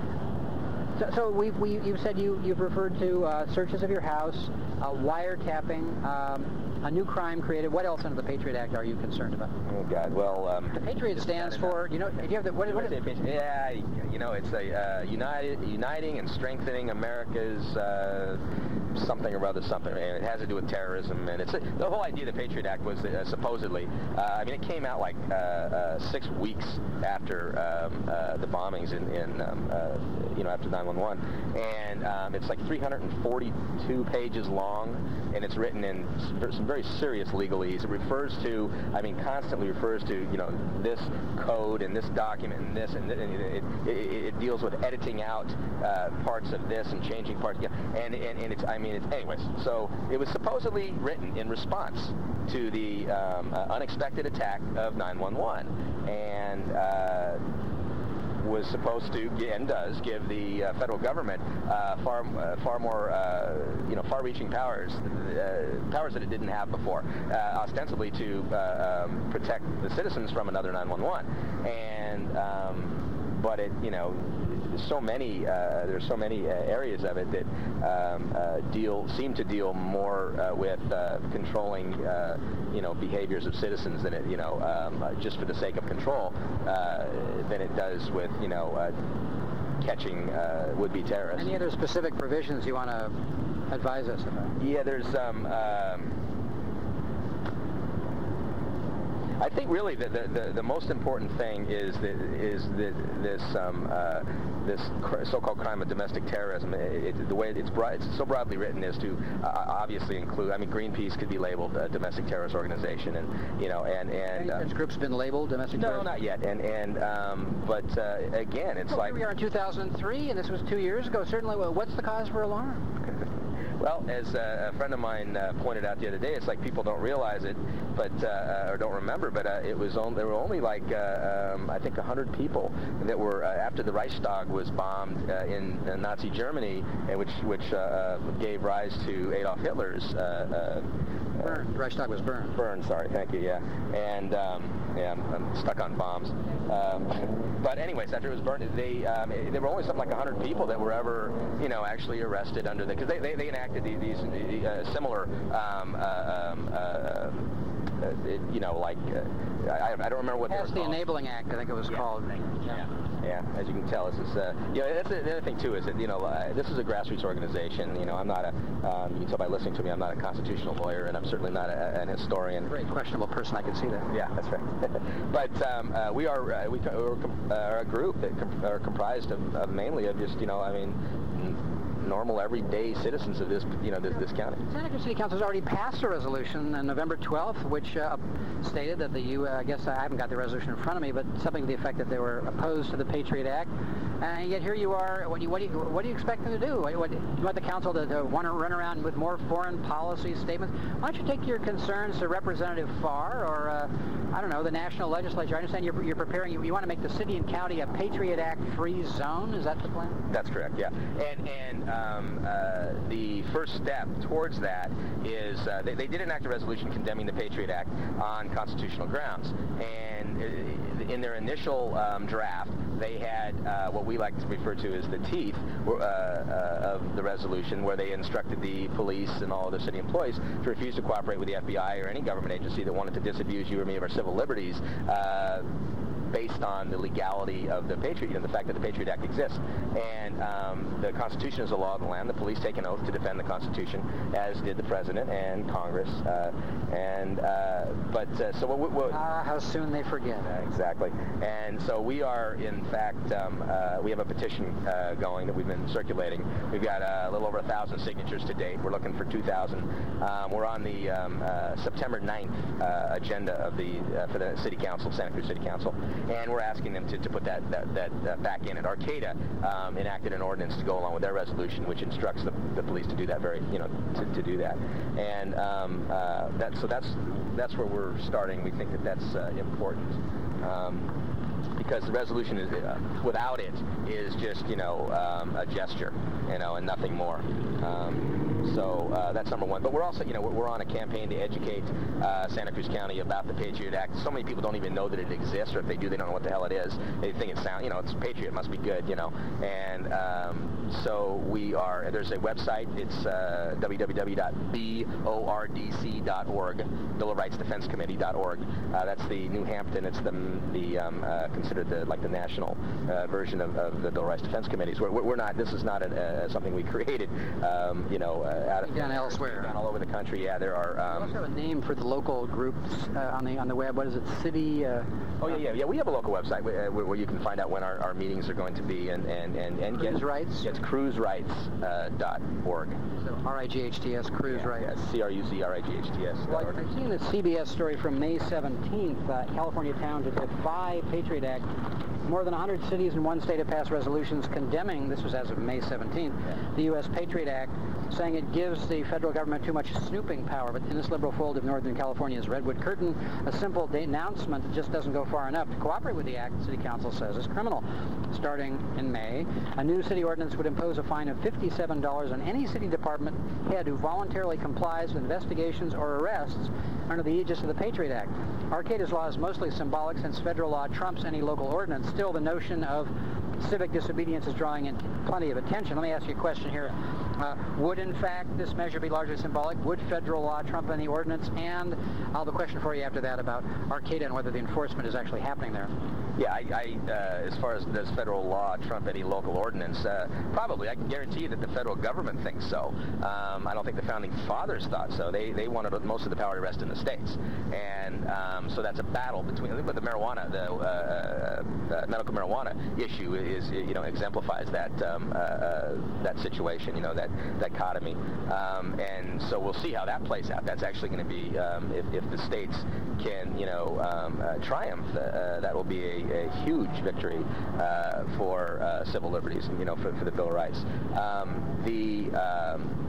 So, so we, we, you said you, you've referred to uh, searches of your house, uh, wiretapping, um, a new crime created. What else under the Patriot Act are you concerned about? oh, God. Well, um... The Patriot stands for, you know, do you have the, what, what is it? Yeah, you know, it's a uh, united, uniting and strengthening America's uh, something or other something, and it has to do with terrorism. And it's a, the whole idea of the Patriot Act was uh, supposedly, uh, I mean, it came out like uh, uh, six weeks after um, uh, the bombings in, in um, uh, you know, after nine one one, and um, it's like three hundred forty-two pages long, and it's written in some very serious legalese. It refers to, I mean, constantly refers to, you know, this code and this document and this, and, th- and it, it, it, it deals with editing out uh, parts of this and changing parts. Yeah, and, and, and it's, I mean, it's, anyways, so it was supposedly written in response to the um, uh, unexpected attack of nine one one, and uh, was supposed to, and does, give the uh, federal government uh, far, uh, far more, uh, you know, far-reaching powers, uh, powers that it didn't have before, uh, ostensibly to uh, um, protect the citizens from another nine one one. And, um, but it, you know, so many, uh, there's so many uh, areas of it that um, uh, deal, seem to deal more uh, with uh, controlling, uh, you know, behaviors of citizens than it, you know, um, uh, just for the sake of control, uh, than it does with, you know, uh, catching uh, would-be terrorists. Any other specific provisions you want to advise us about? Yeah, there's um, um, I think really the, the, the, the most important thing is that, is that this um, uh, this cr- so-called crime of domestic terrorism. It, it, the way it's broad, it's so broadly written is to uh, obviously include. I mean, Greenpeace could be labeled a domestic terrorist organization, and you know, and and Any uh, such groups been labeled domestic no, terrorism? not yet. And and um, but uh, again, it's Well, like here we are in two thousand three, and this was two years ago. Certainly, well, what's the cause for alarm? Well, as uh, a friend of mine uh, pointed out the other day, it's like people don't realize it, but uh, or don't remember. But uh, it was on, there were only like uh, um, I think one hundred people that were uh, after the Reichstag was bombed uh, in uh, Nazi Germany, and which which uh, gave rise to Adolf Hitler's. Uh, uh, Burned. Reichstag was burned. Burned. Sorry, thank you. Yeah, and um, yeah, I'm, I'm stuck on bombs. Um, but anyways, after it was burned, they um, it, there were only something like one hundred people that were ever, you know, actually arrested under the, because they, they they enacted these, these uh, similar, um, uh, um, uh, uh, it, you know, like uh, I, I don't remember what they were That's called. the Enabling Act, I think it was Yeah. called. Yeah. Yeah, as you can tell, this is, uh, you know, that's the, the other thing too is that, you know, uh, this is a grassroots organization. You know, I'm not a, um, you can tell by listening to me, I'm not a constitutional lawyer, and I'm certainly not a, an historian. Very questionable person, I can see that. Yeah, that's right. But um, uh, we are uh, we co- we're com- uh, are a group that com- are comprised of, of mainly of just, you know, I mean, n- normal everyday citizens of this, you know, this, this county. Santa Cruz City Council has already passed a resolution on November twelfth, which uh, stated that the U. Uh, I guess I haven't got the resolution in front of me, but something to the effect that they were opposed to the Patriot Act. And yet here you are. What do you what do you, what do you expect them to do? What, what, do you want the council to, to want to run around with more foreign policy statements? Why don't you take your concerns to Representative Farr or uh, I don't know, the national legislature? I understand you're, you're preparing. You, you want to make the city and county a Patriot Act free zone. Is that the plan? That's correct. Yeah, and and um, uh, the first step towards that is uh, they, they did enact a resolution condemning the Patriot Act on constitutional grounds, and in their initial um, draft, they had uh, what we like to refer to as the teeth uh, uh, of the resolution, where they instructed the police and all other city employees to refuse to cooperate with the F B I or any government agency that wanted to disabuse you or me of our civil liberties, uh, based on the legality of the Patriot, you know, the fact that the Patriot Act exists. And um, the Constitution is the law of the land. The police take an oath to defend the Constitution, as did the President and Congress. Uh, and uh, but uh, so what? what Ah, how soon they forget. uh, exactly. And so we are, in fact, um, uh, we have a petition uh, going that we've been circulating. We've got uh, a little over a thousand signatures to date. We're looking for two thousand. Um, we're on the um, uh, September ninth uh, agenda of the uh, for the City Council, Santa Cruz City Council. and we're asking them to, to put that that, that uh, back in. And Arcata um, enacted an ordinance to go along with their resolution, which instructs the, the police to do that very, you know, to, to do that. And um, uh, that so that's that's where we're starting. We think that that's uh, important. Um, because the resolution is, uh, without it, is just, you know, um, a gesture, you know, and nothing more. Um, so uh, that's number one. But we're also, you know, we're, we're on a campaign to educate uh, Santa Cruz County about the Patriot Act. So many people don't even know that it exists, or if they do, they don't know what the hell it is. They think it sounds, you know, it's Patriot, must be good, you know. And um, so we are, there's a website, it's uh, w w w dot bordc dot org, Bill of Rights Defense Committee dot org. Uh, that's the New Hampton, it's the, the um, uh, considered the, like the national uh, version of, of the Bill of Rights Defense Committees. We're, we're not, this is not a, uh, something we created, um, you know, uh, out of... Done elsewhere. Done all over the country, yeah, there are... Um, you also have a name for the local groups uh, on the on the web. What is it, city... Uh, oh, yeah, yeah, yeah, we have a local website where, uh, where you can find out when our, our meetings are going to be and... and, and, and Cruise get, Rights? It's cruise rights dot org. Uh, so R I G H T S, Cruise yeah, Rights. Yeah, C R U Z R I G H T S. Well, I've seen this C B S story from May seventeenth. Uh, California town to defy Patriot Act. More than one hundred cities in one state have passed resolutions condemning, this was as of May seventeenth, yeah. the U S Patriot Act, saying it gives the federal government too much snooping power. But in this liberal fold of Northern California's Redwood Curtain, a simple denouncement that just doesn't go far enough. To cooperate with the act, the City Council says, is criminal. Starting in May, a new city ordinance would impose a fine of fifty-seven dollars on any city department head who voluntarily complies with investigations or arrests under the aegis of the Patriot Act. Arcata's law is mostly symbolic since federal law trumps any local ordinance. Still, the notion of civic disobedience is drawing in plenty of attention. Let me ask you a question here. Uh, would, in fact, this measure be largely symbolic? Would federal law trump any ordinance? And I'll have a question for you after that about Arcata and whether the enforcement is actually happening there. Yeah, I, I uh, as far as does federal law trump any local ordinance, uh, probably. I can guarantee you that the federal government thinks so. Um, I don't think the founding fathers thought so. They they wanted most of the power to rest in the states, and um, so that's a battle between. But the marijuana, the uh, uh, medical marijuana issue is, you know, exemplifies that um, uh, uh, that situation. You know, that dichotomy, um, and so we'll see how that plays out. That's actually going to be um, if if the states can, you know, um, uh, triumph. Uh, that will be a a huge victory uh, for uh, civil liberties, and, you know, for, for the Bill of Rights. Um, the um,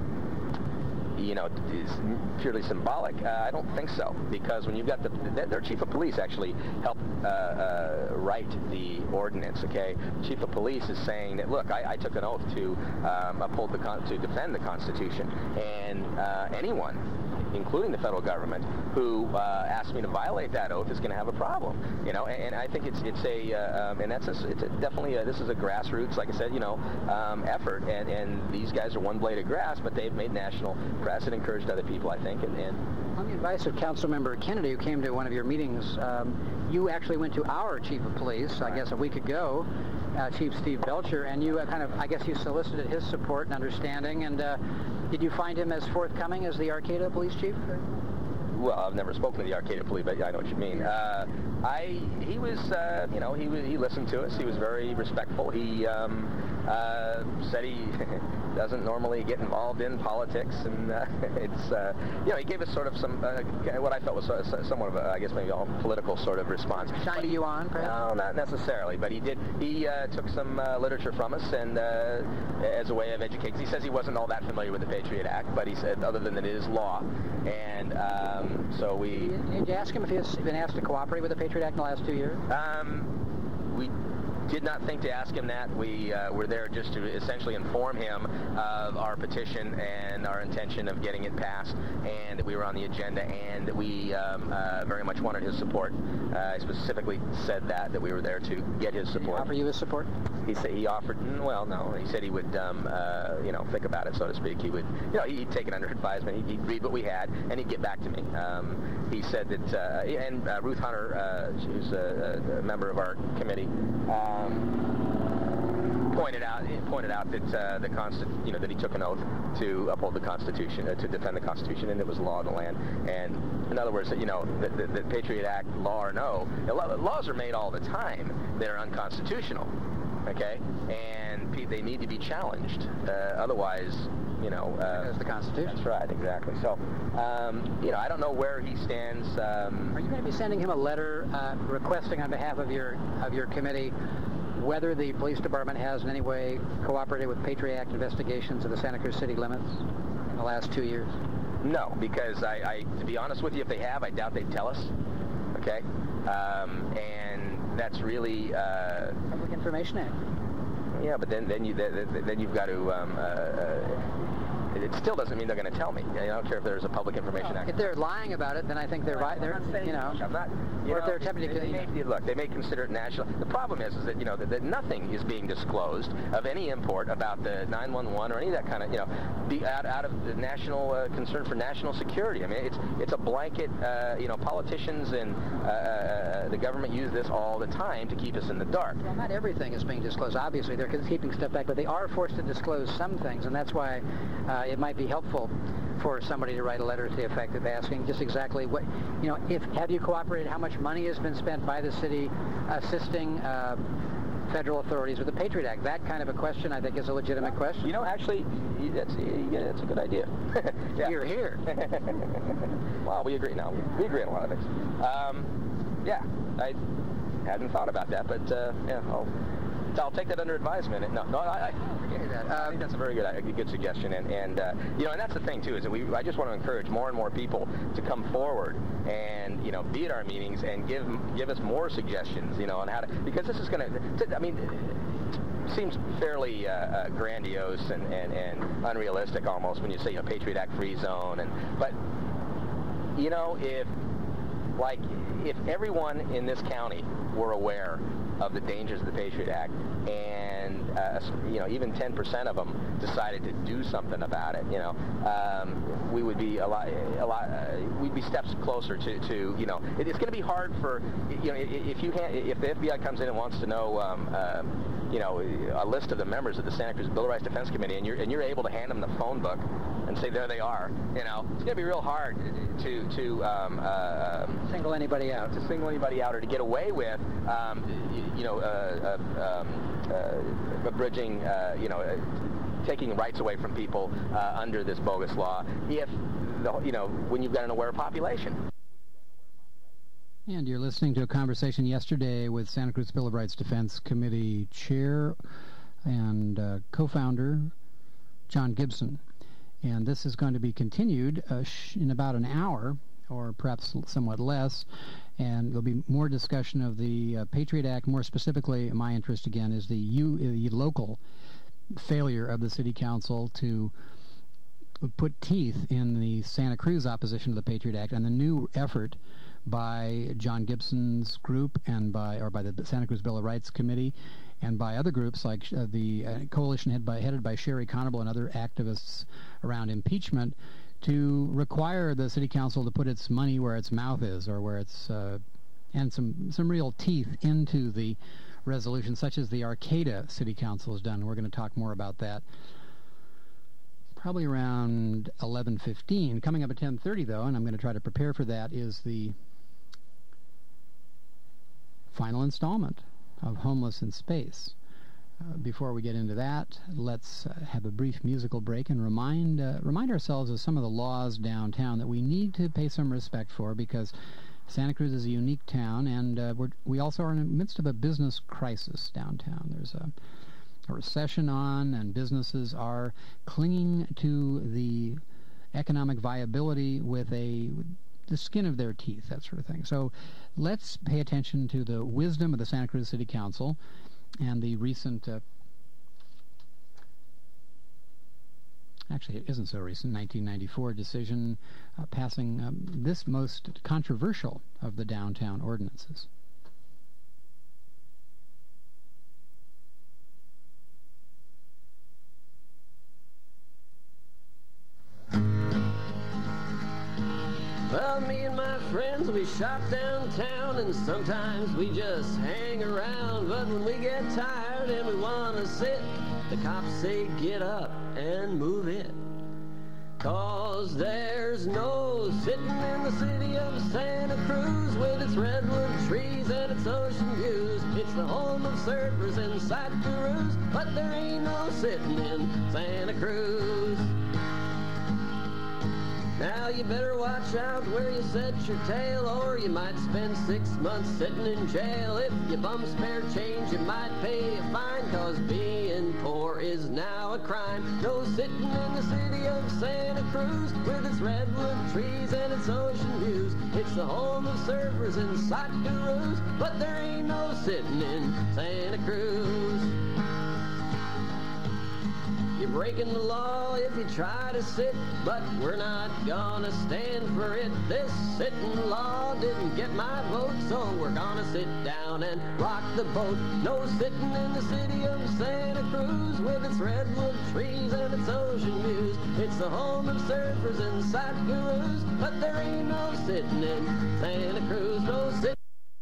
you know, is purely symbolic? Uh, I don't think so, because when you've got the, their chief of police actually helped uh, uh, write the ordinance, okay? Chief of police is saying that, look, I, I took an oath to um, uphold the, con- to defend the Constitution, and uh, anyone, including the federal government, who uh, asked me to violate that oath is going to have a problem, you know. And, and I think it's it's a uh, um, and that's a, it's a definitely a, this is a grassroots, like I said, you know, um, effort. And and these guys are one blade of grass, but they've made national press and encouraged other people, I think. And, and on the advice of Councilmember Kennedy, who came to one of your meetings, um, you actually went to our chief of police, I guess a week ago, uh, Chief Steve Belcher, and you uh, kind of, I guess you solicited his support and understanding. And uh, did you find him as forthcoming as the Arcata police chief? Well, I've never spoken to the Arcata police, but I know what you mean. Uh, I he was, uh, you know, he he listened to us. He was very respectful. He um, uh, said he doesn't normally get involved in politics, and uh, it's, uh, you know, he gave us sort of some, uh, what I felt was sort of, somewhat of a, I guess maybe a political sort of response. Shining you on, perhaps? No, not necessarily, but he did, he uh, took some uh, literature from us, and uh, as a way of educating. He says he wasn't all that familiar with the Patriot Act, but he said, other than that it is law, and um, so we... Did you ask him if he's been asked to cooperate with the Patriot Act in the last two years? Um, we did not think to ask him that. We uh, were there just to essentially inform him of our petition and our intention of getting it passed, and that we were on the agenda, and that we um, uh, very much wanted his support. Uh, I specifically said that, that we were there to get his support. Did he offer you his support? He said he offered, well, no, he said he would, um, uh, you know, think about it, so to speak. He would, you know, he'd take it under advisement. He'd, he'd read what we had, and he'd get back to me. Um, he said that, uh, and uh, Ruth Hunter, uh, who's a, a member of our committee, um, pointed out pointed out that uh, the Consti- you know, that he took an oath to uphold the Constitution, uh, to defend the Constitution, and it was law of the land. And in other words, you know, the, the, the Patriot Act, law or no, laws are made all the time that are unconstitutional. Okay, and they need to be challenged. Uh, otherwise, you know. Uh, As the Constitution. That's right, exactly. So, um, you know, I don't know where he stands. Um, Are you going to be sending him a letter uh, requesting on behalf of your of your committee whether the police department has in any way cooperated with Patriot Act investigations of the Santa Cruz city limits in the last two years? No, because I, I, to be honest with you, if they have, I doubt they'd tell us. Okay, um, and that's really uh, Public Information Act. yeah. But then, then you then, then you've got to. Um, uh, uh, it still doesn't mean they're going to tell me. I don't care if there's a Public Information Act. If they're lying about it, then I think they're right. They're, you know, I'm not, you or know, if they're attempting to, they, they may, look, they may consider it national. The problem is, is that you know that, that nothing is being disclosed of any import about the nine one one or any of that kind of, you know, be out, out of the national uh, concern for national security. I mean, it's it's a blanket. Uh, you know, politicians and uh, uh, the government use this all the time to keep us in the dark. well, not everything is being disclosed. Obviously, they're keeping stuff back, but they are forced to disclose some things, and that's why uh, it might be helpful for somebody to write a letter to the effect of asking just exactly what, you know, if have you cooperated, how much money has been spent by the city assisting uh, federal authorities with the Patriot Act. That kind of a question, I think, is a legitimate question. You know, actually, that's yeah, that's a good idea. Yeah. You're here. Well, we agree now. We agree on a lot of things. Um, yeah, I hadn't thought about that, but uh, yeah, I'll, I'll take that under advisement. No, no, I, I, I think that's a very good, a good suggestion, and and uh, you know, and that's the thing too, is that we. I just want to encourage more and more people to come forward and you know be at our meetings and give give us more suggestions, you know, on how to, because this is going to. I mean. Seems fairly uh, uh, grandiose and, and, and unrealistic almost when you say a Patriot Act free zone, and but you know if like if everyone in this county were aware of the dangers of the Patriot Act, and uh, you know even ten percent of them decided to do something about it, you know, um, we would be a lot, a lot, uh, we'd be steps closer to, to you know, it, it's going to be hard for, you know, if you ha- if the F B I comes in and wants to know, um, uh, you know, a list of the members of the Santa Cruz Bill of Rights Defense Committee, and you're and you're able to hand them the phone book and say there they are, you know, it's going to be real hard to to um, uh, single anybody out, to single anybody out, or to get away with, um, you, you know, uh, uh, um, uh, abridging, uh, you know, uh, taking rights away from people uh, under this bogus law. If the, you know, when you've got an aware population. And you're listening to a conversation yesterday with Santa Cruz Bill of Rights Defense Committee Chair and uh, co-founder John Gibson. And this is going to be continued uh, sh- in about an hour, or perhaps somewhat less, and there'll be more discussion of the uh, Patriot Act. More specifically, my interest again is the, U- the local failure of the City Council to put teeth in the Santa Cruz opposition to the Patriot Act, and the new effort by John Gibson's group and by, or by the Santa Cruz Bill of Rights Committee, and by other groups like uh, the uh, coalition head by, headed by Sherry Conable and other activists around impeachment, to require the City Council to put its money where its mouth is, or where it's, uh, and some, some real teeth into the resolution, such as the Arcata City Council has done. We're going to talk more about that probably around eleven fifteen. Coming up at ten thirty, though, and I'm going to try to prepare for that, is the final installment of Homeless in Space. Uh, before we get into that, let's uh, have a brief musical break and remind uh, remind ourselves of some of the laws downtown that we need to pay some respect for, because Santa Cruz is a unique town, and uh, we're, we also are in the midst of a business crisis downtown. There's a, a recession on, and businesses are clinging to the economic viability with a the skin of their teeth, that sort of thing. So let's pay attention to the wisdom of the Santa Cruz City Council and the recent, uh, actually it isn't so recent, nineteen ninety-four decision uh, passing um, this most controversial of the downtown ordinances. Well, me and my friends, we shop downtown, and sometimes we just hang around. But when we get tired and we want to sit, the cops say get up and move in. Cause there's no sitting in the city of Santa Cruz with its redwood trees and its ocean views. It's the home of surfers and cyclists, but there ain't no sitting in Santa Cruz. Now you better watch out where you set your tail, or you might spend six months sitting in jail. If you bum spare change, you might pay a fine, 'cause being poor is now a crime. No sitting in the city of Santa Cruz with its redwood trees and its ocean views. It's the home of surfers and socceroos, but there ain't no sitting in Santa Cruz. You're breaking the law if you try to sit, but we're not gonna stand for it. This sitting law didn't get my vote, so we're gonna sit down and rock the boat. No sitting in the city of Santa Cruz with its redwood trees and its ocean views. It's the home of surfers and socceroos, but there ain't no sitting in Santa Cruz. No sitting.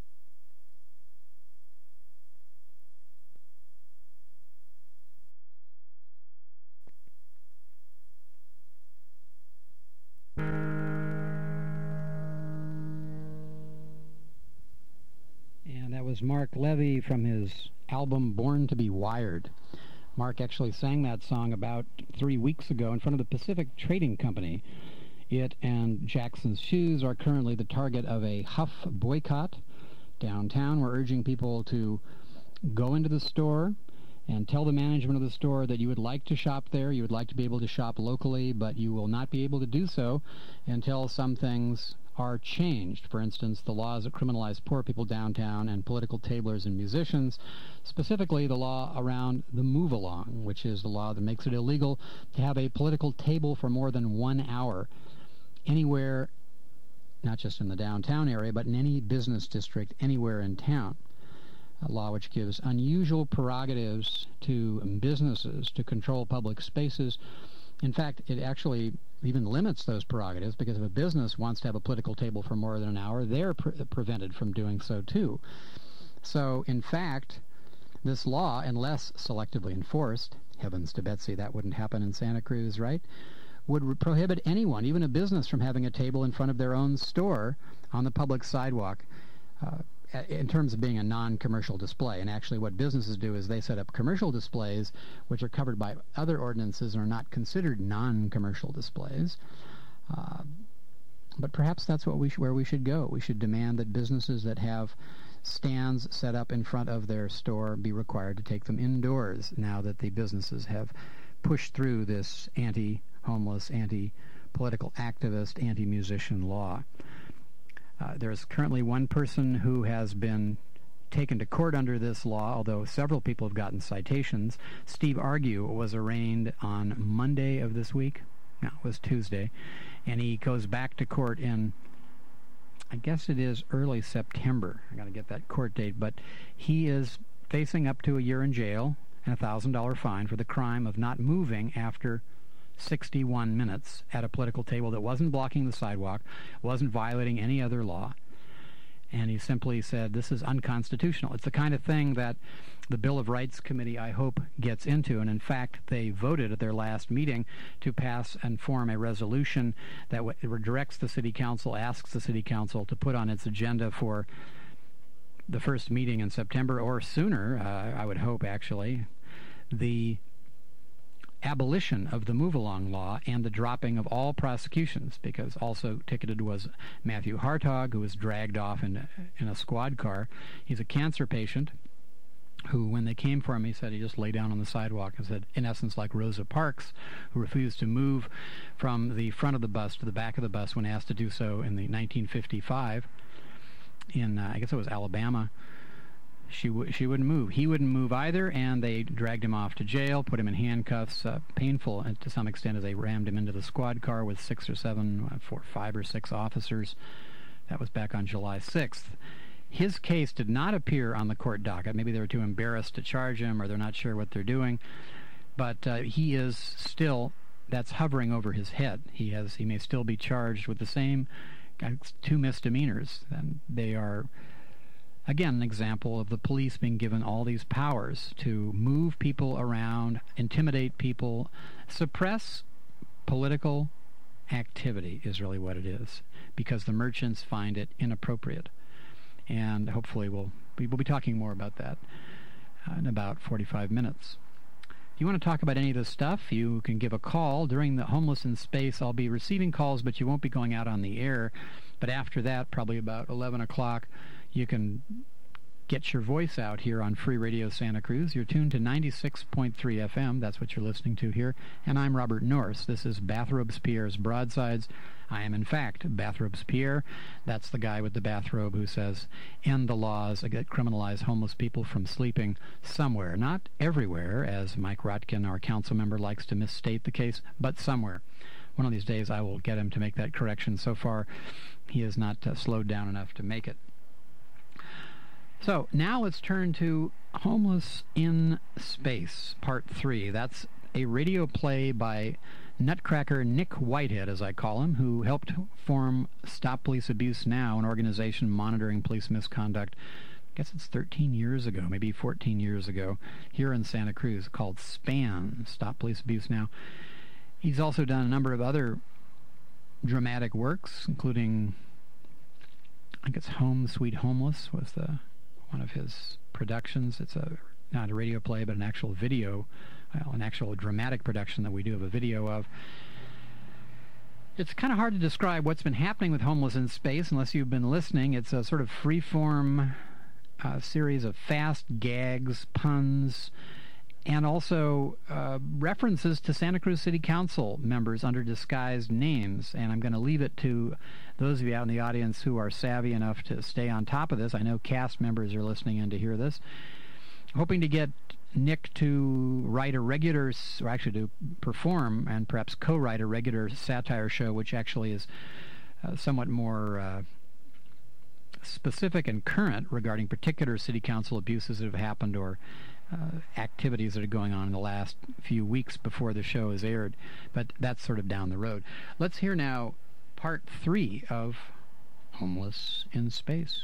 Was Mark Levy from his album Born to be Wired. Mark actually sang that song about three weeks ago in front of the Pacific Trading Company. It and Jackson's Shoes are currently the target of a Huff boycott. Downtown, we're urging people to go into the store and tell the management of the store that you would like to shop there, you would like to be able to shop locally, but you will not be able to do so until some things are changed. For instance, the laws that criminalize poor people downtown and political tablers and musicians, specifically the law around the move-along, which is the law that makes it illegal to have a political table for more than one hour anywhere, not just in the downtown area, but in any business district anywhere in town. A law which gives unusual prerogatives to businesses to control public spaces. In fact, it actually even limits those prerogatives, because if a business wants to have a political table for more than an hour, they're pre- prevented from doing so too. So, in fact, this law, unless selectively enforced, heavens to Betsy, that wouldn't happen in Santa Cruz, right, would re- prohibit anyone, even a business, from having a table in front of their own store on the public sidewalk. Uh, in terms of being a non-commercial display. And actually what businesses do is they set up commercial displays which are covered by other ordinances and are not considered non-commercial displays. Uh, but perhaps that's what we sh- where we should go. We should demand that businesses that have stands set up in front of their store be required to take them indoors now that the businesses have pushed through this anti-homeless, anti-political activist, anti-musician law. Uh, there's currently one person who has been taken to court under this law, although several people have gotten citations. Steve Argue was arraigned on Monday of this week. No, it was Tuesday. And he goes back to court in, I guess it is early September. I got to get that court date. But he is facing up to a year in jail and a one thousand dollars fine for the crime of not moving after sixty-one minutes at a political table that wasn't blocking the sidewalk, wasn't violating any other law. And he simply said, this is unconstitutional. It's the kind of thing that the Bill of Rights Committee, I hope, gets into. And in fact, they voted at their last meeting to pass and form a resolution that w- directs the City Council, asks the City Council to put on its agenda for the first meeting in September or sooner, uh, I would hope, actually, the abolition of the move-along law and the dropping of all prosecutions, because also ticketed was Matthew Hartog, who was dragged off in, in a squad car. He's a cancer patient who, when they came for him, he said he just lay down on the sidewalk and said, in essence, like Rosa Parks, who refused to move from the front of the bus to the back of the bus when asked to do so in the nineteen fifty-five in, uh, I guess it was Alabama. She w- she wouldn't move. He wouldn't move either, and they dragged him off to jail, put him in handcuffs, uh, painful to some extent, as they rammed him into the squad car with six or seven, uh, four, five or six officers. That was back on July sixth. His case did not appear on the court docket. Maybe they were too embarrassed to charge him, or they're not sure what they're doing. But uh, he is still, that's hovering over his head. He has, he may still be charged with the same uh, two misdemeanors, and they are, again, an example of the police being given all these powers to move people around, intimidate people, suppress political activity is really what it is, because the merchants find it inappropriate. And hopefully we'll, we'll be talking more about that uh, in about forty-five minutes. you want to talk about any of this stuff, you can give a call. During the Homeless in Space, I'll be receiving calls, but you won't be going out on the air. But after that, probably about eleven o'clock, you can get your voice out here on Free Radio Santa Cruz. You're tuned to ninety-six point three F M. That's what you're listening to here. And I'm Robert Norris. This is Bathrobes Pierre's Broadsides. I am, in fact, Bathrobes Pierre. That's the guy with the bathrobe who says, end the laws that criminalize homeless people from sleeping somewhere. Not everywhere, as Mike Rotkin, our council member, likes to misstate the case, but somewhere. One of these days I will get him to make that correction. So far, he has not uh, slowed down enough to make it. So now let's turn to Homeless in Space, Part three. That's a radio play by Nutcracker Nick Whitehead, as I call him, who helped form Stop Police Abuse Now, an organization monitoring police misconduct. I guess it's thirteen years ago, maybe fourteen years ago, here in Santa Cruz, called SPAN, Stop Police Abuse Now. He's also done a number of other dramatic works, including, I think it's Home Sweet Homeless was the one of his productions. It's a not a radio play, but an actual video, well, an actual dramatic production that we do have a video of. It's kind of hard to describe what's been happening with Homeless in Space unless you've been listening. It's a sort of free-form uh, series of fast gags, puns, and also uh, references to Santa Cruz City Council members under disguised names. And I'm going to leave it to those of you out in the audience who are savvy enough to stay on top of this. I know cast members are listening in to hear this. Hoping to get Nick to write a regular, or actually to perform and perhaps co-write a regular satire show, which actually is uh, somewhat more uh, specific and current regarding particular city council abuses that have happened or Uh, activities that are going on in the last few weeks before the show is aired, but that's sort of down the road. Let's hear now part three of Homeless in Space.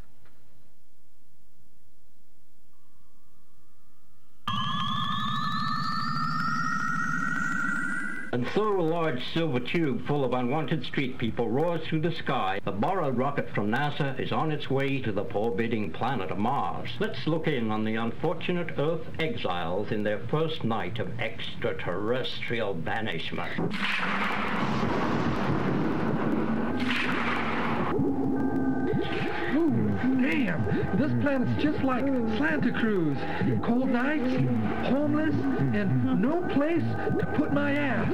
And so a large silver tube full of unwanted street people roars through the sky. A borrowed rocket from NASA is on its way to the forbidding planet of Mars. Let's look in on the unfortunate Earth exiles in their first night of extraterrestrial banishment. Damn, this planet's just like Santa Cruz. Cold nights, homeless, and no place to put my ass.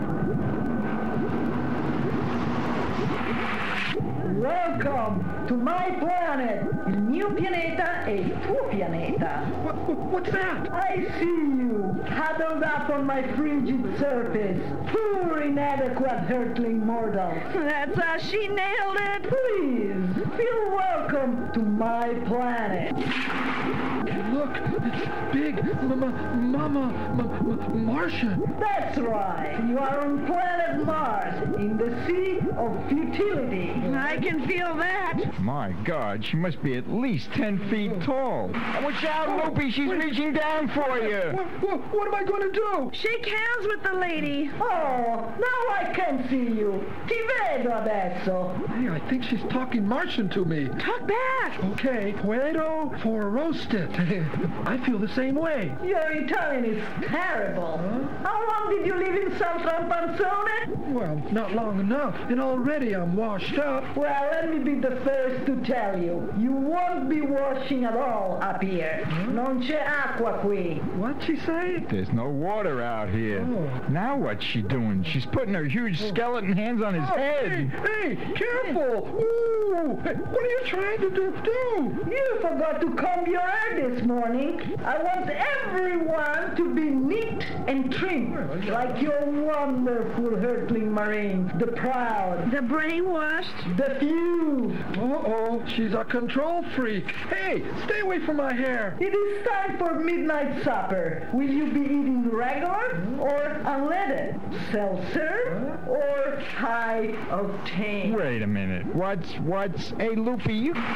Welcome to my planet, il mio pianeta e il tuo pianeta. What, what, what's that? I see you, huddled up on my frigid surface. Poor, inadequate, hurtling mortal. That's how she nailed it. Please, feel welcome to my planet. Look, it's big, Mama, Mama, Ma- Martian. That's right. You are on planet Mars, in the sea of futility. I can feel that. My God, she must be at least ten feet tall. Watch out, Loopy, she's Wait. reaching down for you. What, what, what am I going to do? Shake hands with the lady. Oh, now I can see you. Ti vedo adesso. Hey, I think she's talking Martian to me. Talk back. Okay, puedo for roasted. I feel the same way. Your Italian is terrible. Huh? How long did you live in San Trampanzone? Well, not long enough, and already I'm washed up. Well, let me be the first to tell you. You won't be washing at all up here. Huh? Non c'è acqua qui. What'd she say? There's no water out here. Oh. Now what's she doing? She's putting her huge skeleton hands on his oh, head. Hey, hey, careful! Ooh, hey, what are you trying to do? do? You forgot to comb your hair this morning. I want everyone to be neat and trim, like your wonderful hurtling Marines, the proud, the brainwashed, the few. Uh-oh, she's a control freak. Hey, stay away from my hair. It is time for midnight supper. Will you be eating regular or unleaded, seltzer or high octane? Wait a minute. What's, what's, hey, Loopy, you...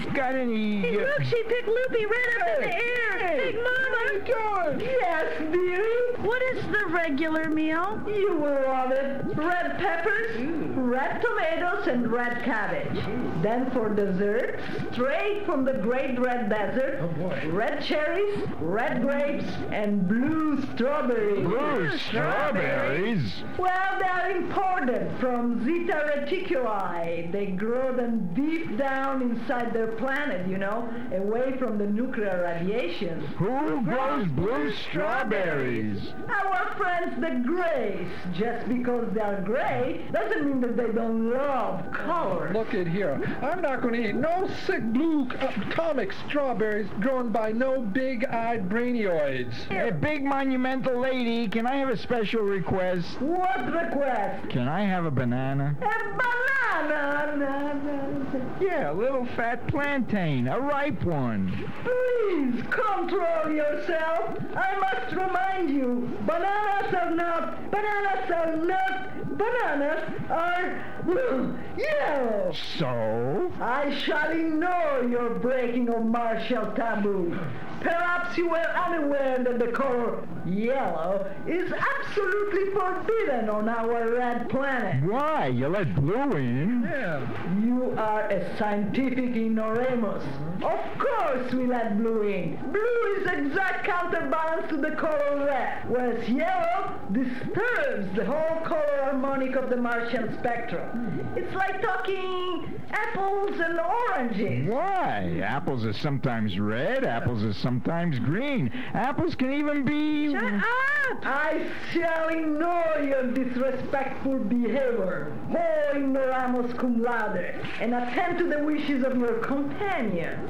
got any... Hey, uh, look, she picked Loopy right up in the air. Hey, Big Mama. what are you doing? Yes, dear. What is the regular meal? You will love it. Red peppers, red tomatoes, and red cabbage. Then for dessert, straight from the great red desert, Oh, boy. red cherries, red grapes, and blue strawberries. Blue strawberries? Well, they're imported from Zeta Reticuli. They grow them deep down inside their planet, you know, away from the nuclear radiation. Who grows blue strawberries? Our friends, the Greys. Just because they're gray doesn't mean that they don't love color. Look at here. I'm not going to eat no sick blue uh, comic strawberries grown by no big-eyed brainioids. Hey, big monumental lady, can I have a special request? What request? Can I have a banana? A banana. Na, na. Yeah, a little fat plantain, a ripe one. Please control yourself. I must remind you, bananas are not, bananas are not, bananas are mm, yellow. So? I shall ignore your breaking of martial taboo. Perhaps you were unaware that the color yellow is absolutely forbidden on our red planet. Why? You let blue in? Yeah. You are a scientific ignoramus. Of course we let blue in. Blue is exact counterbalance to the color red, whereas yellow disturbs the whole color harmonic of the Martian spectrum. It's like talking apples and oranges. Why? Apples are sometimes red, apples are sometimes green. Apples can even be... Shut up! I shall ignore your disrespectful behavior, ho ignoramus cum laude, and attend to the wishes of your companions.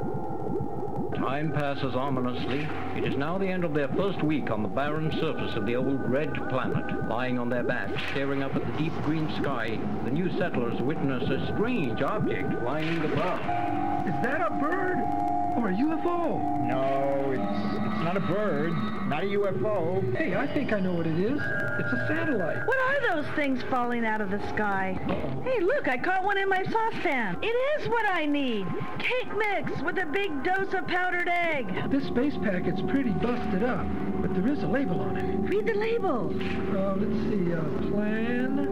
Time passes ominously. It is now the end of their first week on the barren surface of the old red planet. Lying on their backs, staring up at the deep green sky, the new settlers witness a strange object flying above. Is that a bird or a U F O? No, it's, it's not a bird, not a U F O. Hey, I think I know what it is. It's a satellite. What are those things falling out of the sky? Uh-oh. Hey, look, I caught one in my saucepan. It is what I need. Cake mix with a big dose of powdered egg. This space packet's pretty busted up, but there is a label on it. Read the label. Uh, let's see, uh, plan,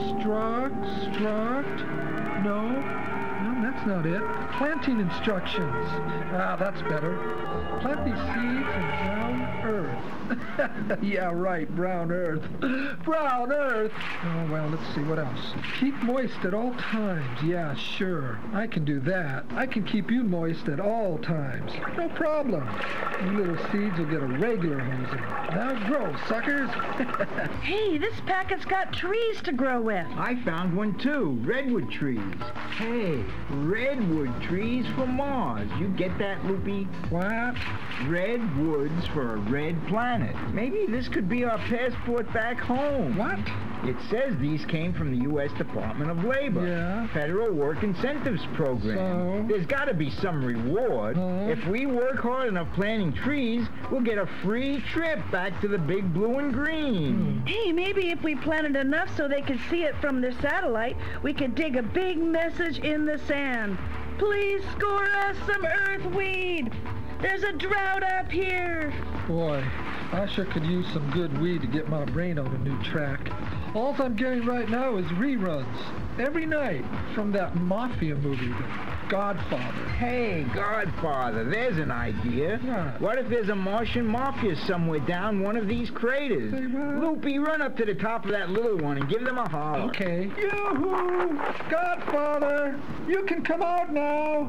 struct, struct, no, no, that's not it. Planting instructions. Ah, that's better. Plant these seeds in brown earth. Yeah, right, brown earth. Brown earth! Oh, well, let's see, what else? Keep moist at all times. Yeah, sure. I can do that. I can keep you moist at all times. No problem. You little seeds will get a regular hosing. Now grow, suckers. Hey, this packet's got trees to grow with. I found one too, redwood trees. Hey, redwood trees for Mars. You get that, Loopy? What? Redwoods for a red planet. Maybe this could be our passport back home. What? It says these came from the U S Department of Labor. Yeah. Federal Work Incentives Program. So? There's got to be some reward. Huh? If we work hard enough planting trees, we'll get a free trip back to the big blue and green. Hey, maybe if we planted enough so they could see it from their satellite, we could dig a big message in the sand. Please score us some earthweed. There's a drought up here. Boy, I sure could use some good weed to get my brain on a new track. All I'm getting right now is reruns. Every night from that mafia movie, The Godfather. Hey, Godfather, there's an idea. What? What if there's a Martian mafia somewhere down one of these craters? Say what? Loopy, run up to the top of that little one and give them a holler. Okay. Yoo-hoo! Godfather! You can come out now!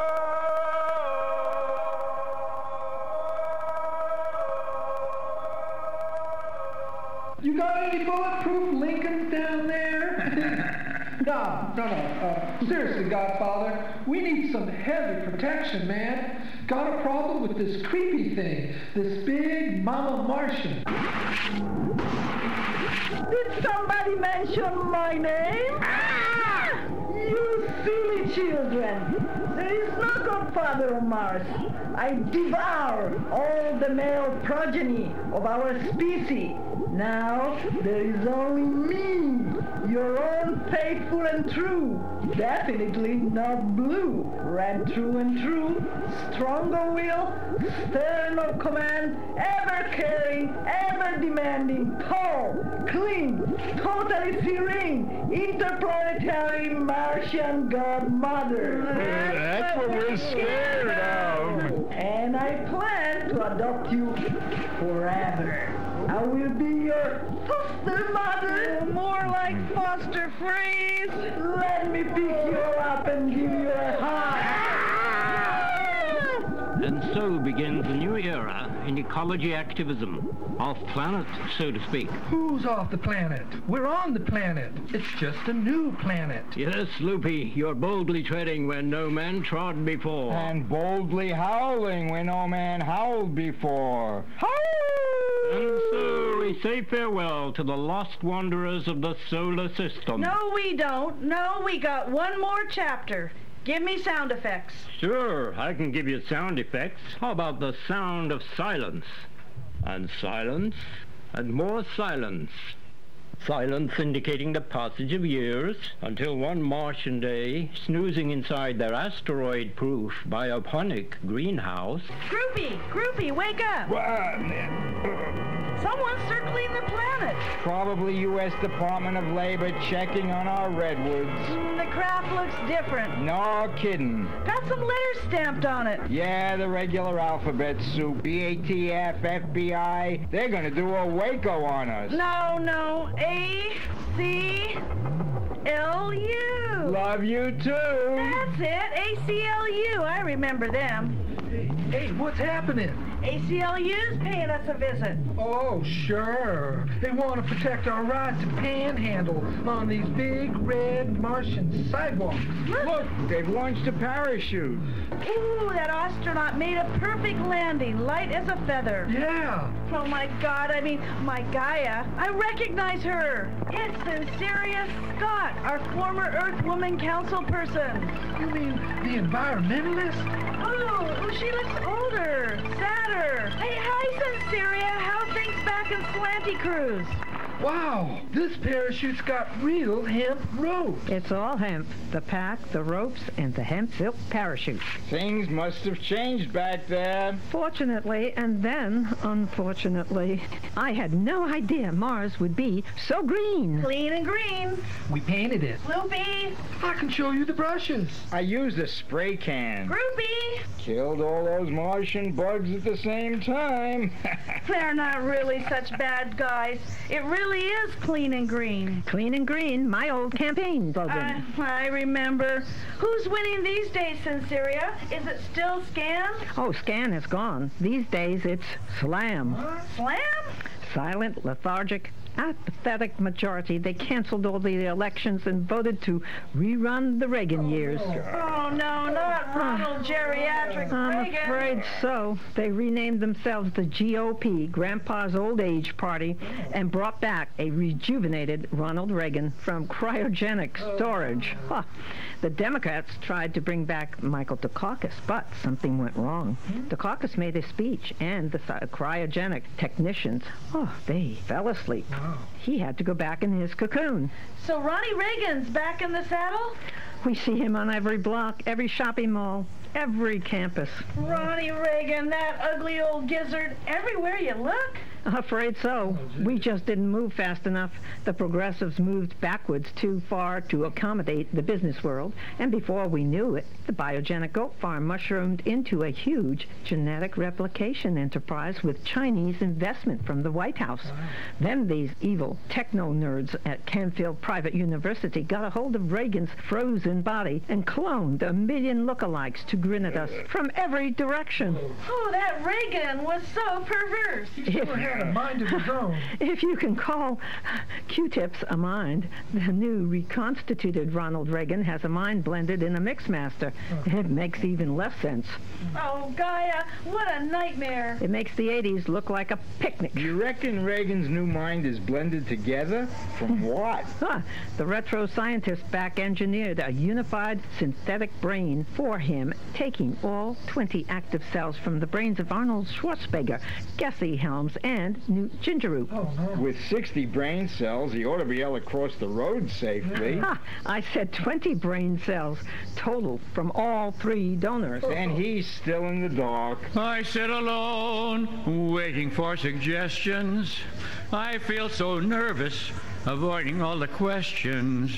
You got any bulletproof Lincolns down there? no, no, no. Uh, seriously, Godfather, we need some heavy protection, man. Got a problem with this creepy thing, this big mama Martian. Did somebody mention my name? Ah! You silly children. There is no Godfather on Mars. I devour all the male progeny of our species. Now, there is only me, your own faithful and true. Definitely not blue. Red true and true, strong of will, stern of command, ever caring, ever demanding, tall, clean, totally serene, interplanetary Martian godmother. That's what we're scared of. And I plan to adopt you forever. I will be your foster mother. More like foster freeze. Let me pick you up and give you a hug. And so begins a new era in ecology activism, off planet, so to speak. Who's off the planet? We're on the planet. It's just a new planet. Yes, Loopy, you're boldly treading where no man trod before. And boldly howling when no man howled before. Howl! And so we say farewell to the lost wanderers of the solar system. No, we don't. No, we got one more chapter. Give me sound effects. Sure, I can give you sound effects. How about the sound of silence? And silence, and more silence. Silence indicating the passage of years until one Martian day, snoozing inside their asteroid-proof bioponic greenhouse. Groupie, Groupie, wake up! Someone's circling the planet. Probably U S Department of Labor checking on our redwoods. Mm, the craft looks different. No kidding. Got some letters stamped on it. Yeah, the regular alphabet soup. B A T F, F B I. They're gonna do a Waco on us. No, no. A C L U. Love you too. That's it. A C L U. I remember them. Hey, hey, what's happening? A C L U's paying us a visit. Oh, sure. They want to protect our right to panhandle on these big red Martian sidewalks. Look, they've launched a parachute. Ooh, that astronaut made a perfect landing, light as a feather. Yeah. Oh, my God, I mean, my Gaia. I recognize her. It's Sinceria Scott, our former Earth Woman Council person. You mean the environmentalist? Oh, she looks older, sadder. Hey, hi, Sinceria. How things back in Slanty Cruise? Wow, this parachute's got real hemp rope. It's all hemp. The pack, the ropes, and the hemp silk parachute. Things must have changed back there. Fortunately, and then, unfortunately, I had no idea Mars would be so green. Clean and green. We painted it. Loopy. I can show you the brushes. I used a spray can. Groupie. Killed all those Martian bugs at the same time. They're not really such bad guys. It really is clean and green. Clean and green, my old campaign slogan. Uh, I remember. Who's winning these days, Sinceria? Is it still Scan? Oh, Scan is gone. These days it's Slam. Slam? Silent, lethargic, apathetic majority. They canceled all the elections and voted to rerun the Reagan years. Oh, no, not Ronald Geriatric I'm Reagan. afraid so. They renamed themselves the G O P, Grandpa's Old Age Party, and brought back a rejuvenated Ronald Reagan from cryogenic storage. Huh. The Democrats tried to bring back Michael Dukakis, but something went wrong. Dukakis made a speech, and the cryogenic technicians, oh, they fell asleep. He had to go back in his cocoon. So Ronnie Reagan's back in the saddle? We see him on every block, every shopping mall, every campus. Ronnie Reagan, that ugly old gizzard, everywhere you look. Afraid so. We just didn't move fast enough. The progressives moved backwards too far to accommodate the business world, and before we knew it, the biogenic goat farm mushroomed into a huge genetic replication enterprise with Chinese investment from the White House. Wow. Then these evil techno-nerds at Canfield Private University got a hold of Reagan's frozen body and cloned a million lookalikes to grin at us from every direction. Oh, that Reagan was so perverse. If, a mind of his own. If you can call Q-tips a mind, the new reconstituted Ronald Reagan has a mind blended in a mixmaster. Oh. It makes even less sense. Oh, Gaia, what a nightmare. It makes the eighties look like a picnic. You reckon Reagan's new mind is blended together? From what? Huh. The retro scientist back engineered a unified synthetic brain for him, taking all twenty active cells from the brains of Arnold Schwarzenegger, Gessie Helms, and and Newt Gingeroo. Oh, no. With sixty brain cells, he ought to be able to cross the road safely. Ha, I said twenty brain cells total from all three donors. And he's still in the dark. I sit alone, waiting for suggestions. I feel so nervous, avoiding all the questions.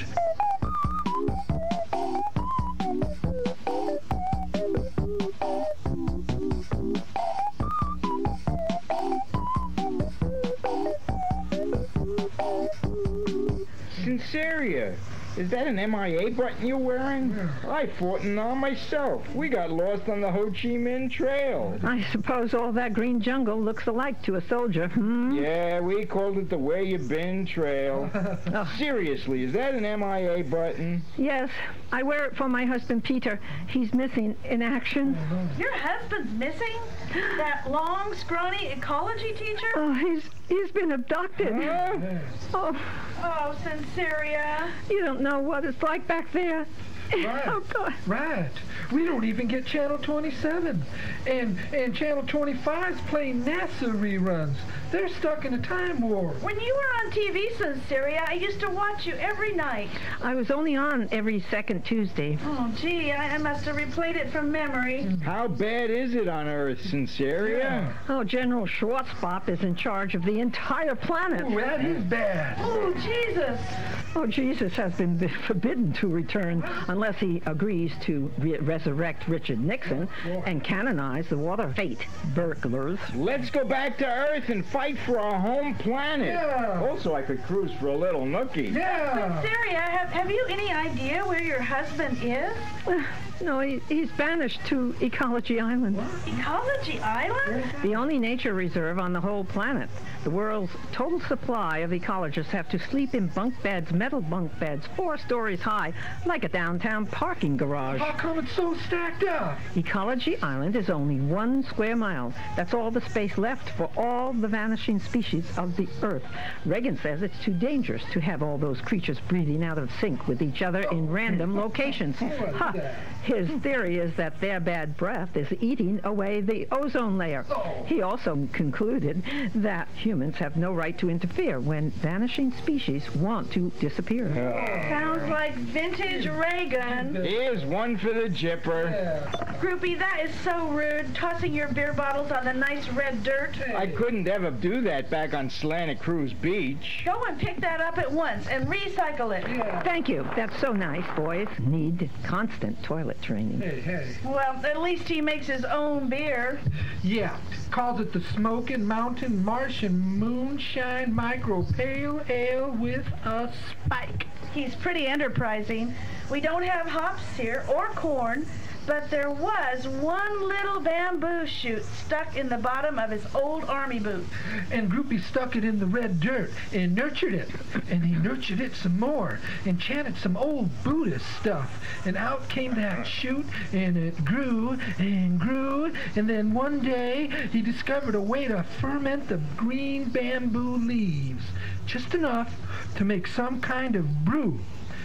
Sinceria, is that an M I A button you're wearing? Yeah. I fought in Nam myself. We got lost on the Ho Chi Minh Trail. I suppose all that green jungle looks alike to a soldier, hmm? Yeah, we called it the Where You Been Trail. Oh. Seriously, is that an M I A button? Yes, I wear it for my husband, Peter. He's missing in action. Your husband's missing? That long, scrawny ecology teacher? Oh, he's he's been abducted. Huh? Oh, Oh, Sinceria. you don't know what it's like back there. Right. Oh, God. Right. We don't even get Channel twenty-seven. And and Channel twenty-five's playing NASA reruns. They're stuck in a time warp. When you were on T V, Sinceria, I used to watch you every night. I was only on every second Tuesday. Oh, gee, I, I must have replayed it from memory. How bad is it on Earth, Sinceria? Oh, General Schwarzbop is in charge of the entire planet. Oh, that is bad. Oh, Jesus. Oh, Jesus has been b- forbidden to return unless he agrees to re- resurrect Richard Nixon and canonize the water fate burglars. Let's go back to Earth and fight for our home planet. Yeah. Also, I could cruise for a little nookie. Yeah. Sinceria, have, have you any idea where your husband is? No, he, he's banished to Ecology Island. Ecology Island? The only nature reserve on the whole planet. The world's total supply of ecologists have to sleep in bunk beds, metal bunk beds, four stories high, like a downtown parking garage. How come it's so stacked up? Ecology Island is only one square mile. That's all the space left for all the vanishing species of the Earth. Reagan says it's too dangerous to have all those creatures breathing out of sync with each other in random locations. Ha! His theory is that their bad breath is eating away the ozone layer. He also concluded that humans have no right to interfere when vanishing species want to disappear. Sounds like vintage Reagan. Here's one for the jipper. Groupie, that is so rude, tossing your beer bottles on the nice red dirt. I couldn't ever do that back on Santa Cruz Beach. Go and pick that up at once and recycle it. Thank you. That's so nice. Boys need constant toilet training. Hey, hey. Well, at least he makes his own beer. Yeah, calls it the Smokin' Mountain Martian Moonshine Micro Pale Ale with a Spike. He's pretty enterprising. We don't have hops here or corn, but there was one little bamboo shoot stuck in the bottom of his old army boot. And Groupie stuck it in the red dirt and nurtured it. And he nurtured it some more and chanted some old Buddhist stuff. And out came that shoot, and it grew and grew. And then one day he discovered a way to ferment the green bamboo leaves. Just enough to make some kind of brew.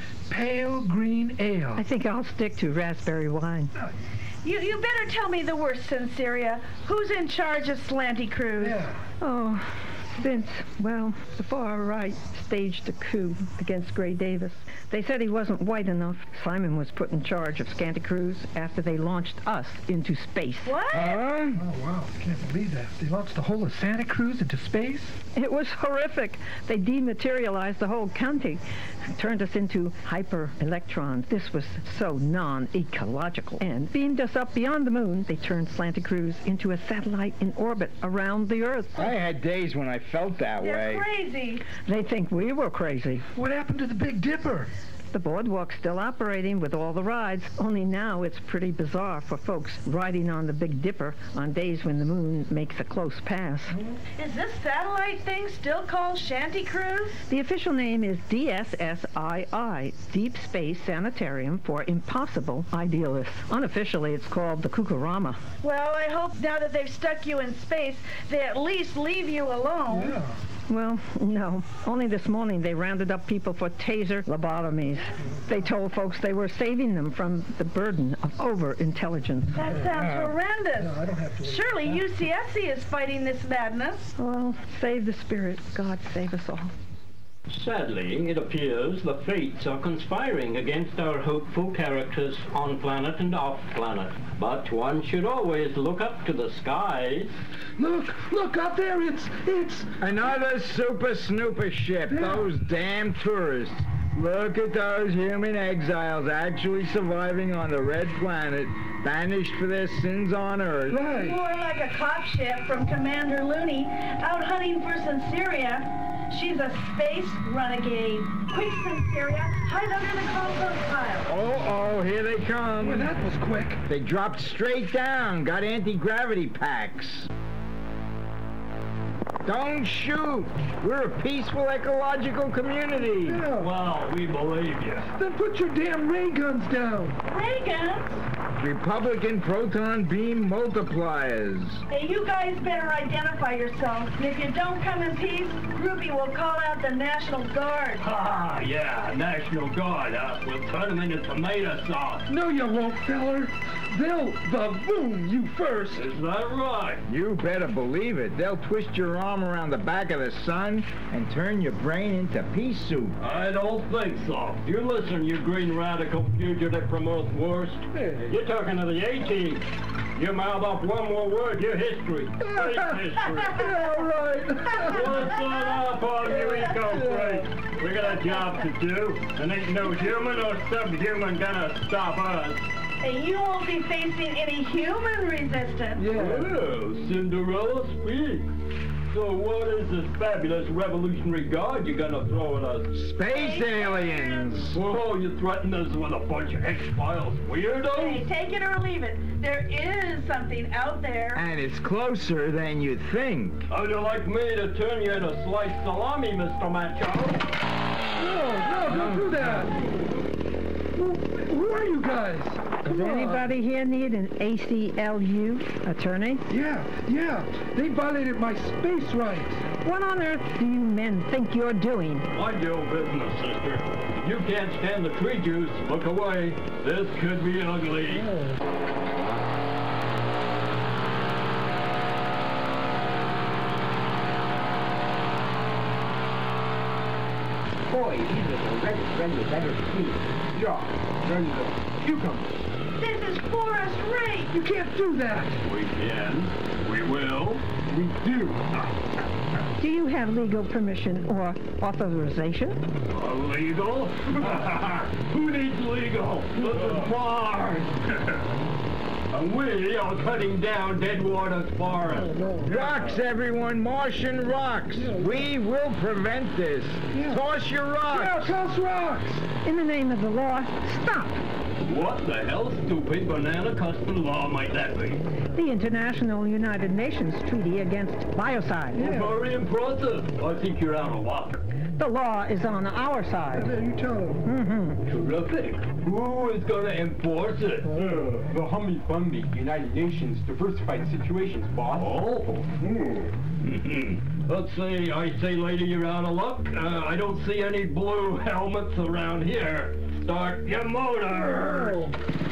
Pale green ale. I think I'll stick to raspberry wine. You you better tell me the worst, Sinceria. Who's in charge of Slanty Cruz? Yeah. Oh, Vince, well, the far right staged a coup against Gray Davis. They said he wasn't white enough. Simon was put in charge of Santa Cruz after they launched us into space. What? Huh? Oh, wow. I can't believe that. They launched the whole of Santa Cruz into space? It was horrific. They dematerialized the whole county, turned us into hyper-electrons. This was so non-ecological. And beamed us up beyond the moon. They turned Santa Cruz into a satellite in orbit around the Earth. I had days when I felt that You're way. crazy. They think we were crazy. What happened to the Big Dipper? The boardwalk's still operating with all the rides, only now it's pretty bizarre for folks riding on the Big Dipper on days when the moon makes a close pass. Is this satellite thing still called Shanty Cruise? The official name is D S S I I, Deep Space Sanitarium for Impossible Idealists. Unofficially, it's called the Cucarama. Well, I hope now that they've stuck you in space, they at least leave you alone. Yeah. Well, no. Only this morning they rounded up people for taser lobotomies. They told folks they were saving them from the burden of over-intelligence. That sounds Uh, horrendous. No, I don't have to. Surely U C S C is fighting this madness. Well, save the spirit. God save us all. Sadly, it appears the fates are conspiring against our hopeful characters on planet and off planet. But one should always look up to the skies. Look, look out there. It's, it's. Another super snooper ship. Yeah. Those damn tourists. Look at those human exiles actually surviving on the red planet, banished for their sins on Earth. Right. More like a cop ship from Commander Looney out hunting for Sinceria. She's a space renegade. Quick, Sinceria, hide under the compost pile. Oh, oh, here they come. Boy, that was quick. They dropped straight down, got anti-gravity packs. Don't shoot. We're a peaceful ecological community. Yeah. Well, we believe you. Then put your damn ray guns down. Ray guns? Republican proton beam multipliers. Hey, you guys better identify yourselves. If you don't come in peace, Groupie will call out the National Guard. Ah, yeah, National Guard, huh? We'll turn them into tomato sauce. No, you won't, feller. They'll baboon you first. Is that right? You better believe it. They'll twist your arm around the back of the sun and turn your brain into pea soup. I don't think so. You listen, you green radical fugitive from Earth's worst. Hey. You're talking to the A-team. You mouth off one more word, you're history. Fake history. Yeah, right. What's up, all you eco-freaks? We got a job to do, and ain't no human or subhuman gonna stop us. And you won't be facing any human resistance. Yeah. Oh, Cinderella speaks. So what is this fabulous Revolutionary Guard you're gonna throw at us? Space aliens. Whoa, you threaten us with a bunch of X-Files weirdos? Hey, take it or leave it. There is something out there. And it's closer than you think. How'd you like me to turn you into sliced salami, Mister Macho? No, no, don't do that. Who, who are you guys? Does anybody here need an A C L U attorney? Yeah, yeah. They violated my space rights. What on earth do you men think you're doing? Mind your business, sister. If you can't stand the tree juice, look away. This could be ugly. Boy, these are the reddest friends I've ever seen. Jaw, turn the cucumbers. This is Forrest Ray. You can't do that. We can. We will. We do. Do you have legal permission or authorization? Uh, legal? Who needs legal? This is Mars. And we are cutting down Deadwater's forest. Rocks, everyone. Martian rocks. We will prevent this. Yeah. Toss your rocks. Yeah, toss rocks. In the name of the law, stop! What the hell stupid banana custom law might that be? The International United Nations Treaty Against Biocide. Yeah. Very impressive. I think you're out of luck. The law is on our side. There, you tell them. Mm-hmm. Terrific. Who is going to enforce it? Uh, the Hummy Bumby United Nations Diversified Situations, boss. Oh. Hmm. Let's see. I say, lady, you're out of luck. Uh, I don't see any blue helmets around here. Start your motor.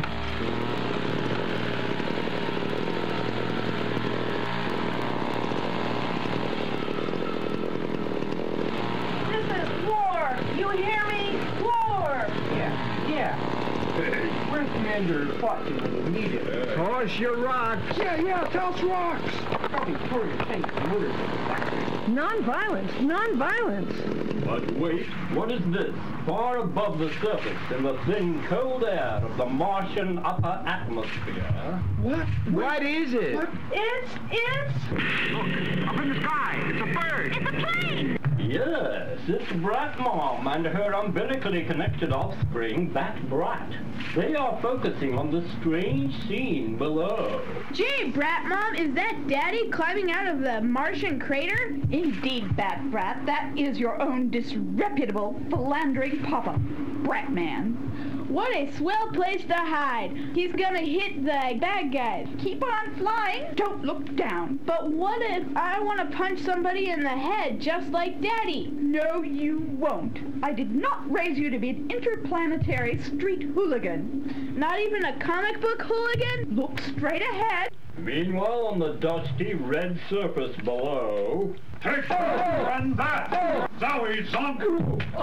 This is war. You hear me? War. Yeah, yeah. Hey. Where's Commander Fawcett when you need it? Toss your rocks. Yeah, yeah, toss rocks. Probably tore your tank and murdered him. Non-violence, non-violence. But wait, what is this? Far above the surface, in the thin, cold air of the Martian upper atmosphere. What? What is it? What? It's, it's... Look, up in the sky, it's a bird. It's a plane. Yes, it's Brat Mom and her umbilically connected offspring, Bat Brat. They are focusing on the strange scene below. Gee, Brat Mom, is that Daddy climbing out of the Martian crater? Indeed, Bat Brat, that is your own disreputable, philandering papa, Brat Man. What a swell place to hide. He's gonna hit the bad guys. Keep on flying. Don't look down. But what if I want to punch somebody in the head just like Daddy? No, you won't. I did not raise you to be an interplanetary street hooligan. Not even a comic book hooligan? Look straight ahead. Meanwhile, on the dusty red surface below... Take oh, run back! Oh, Zowie, zonk! Oh,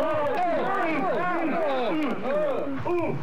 oh, oh, oh.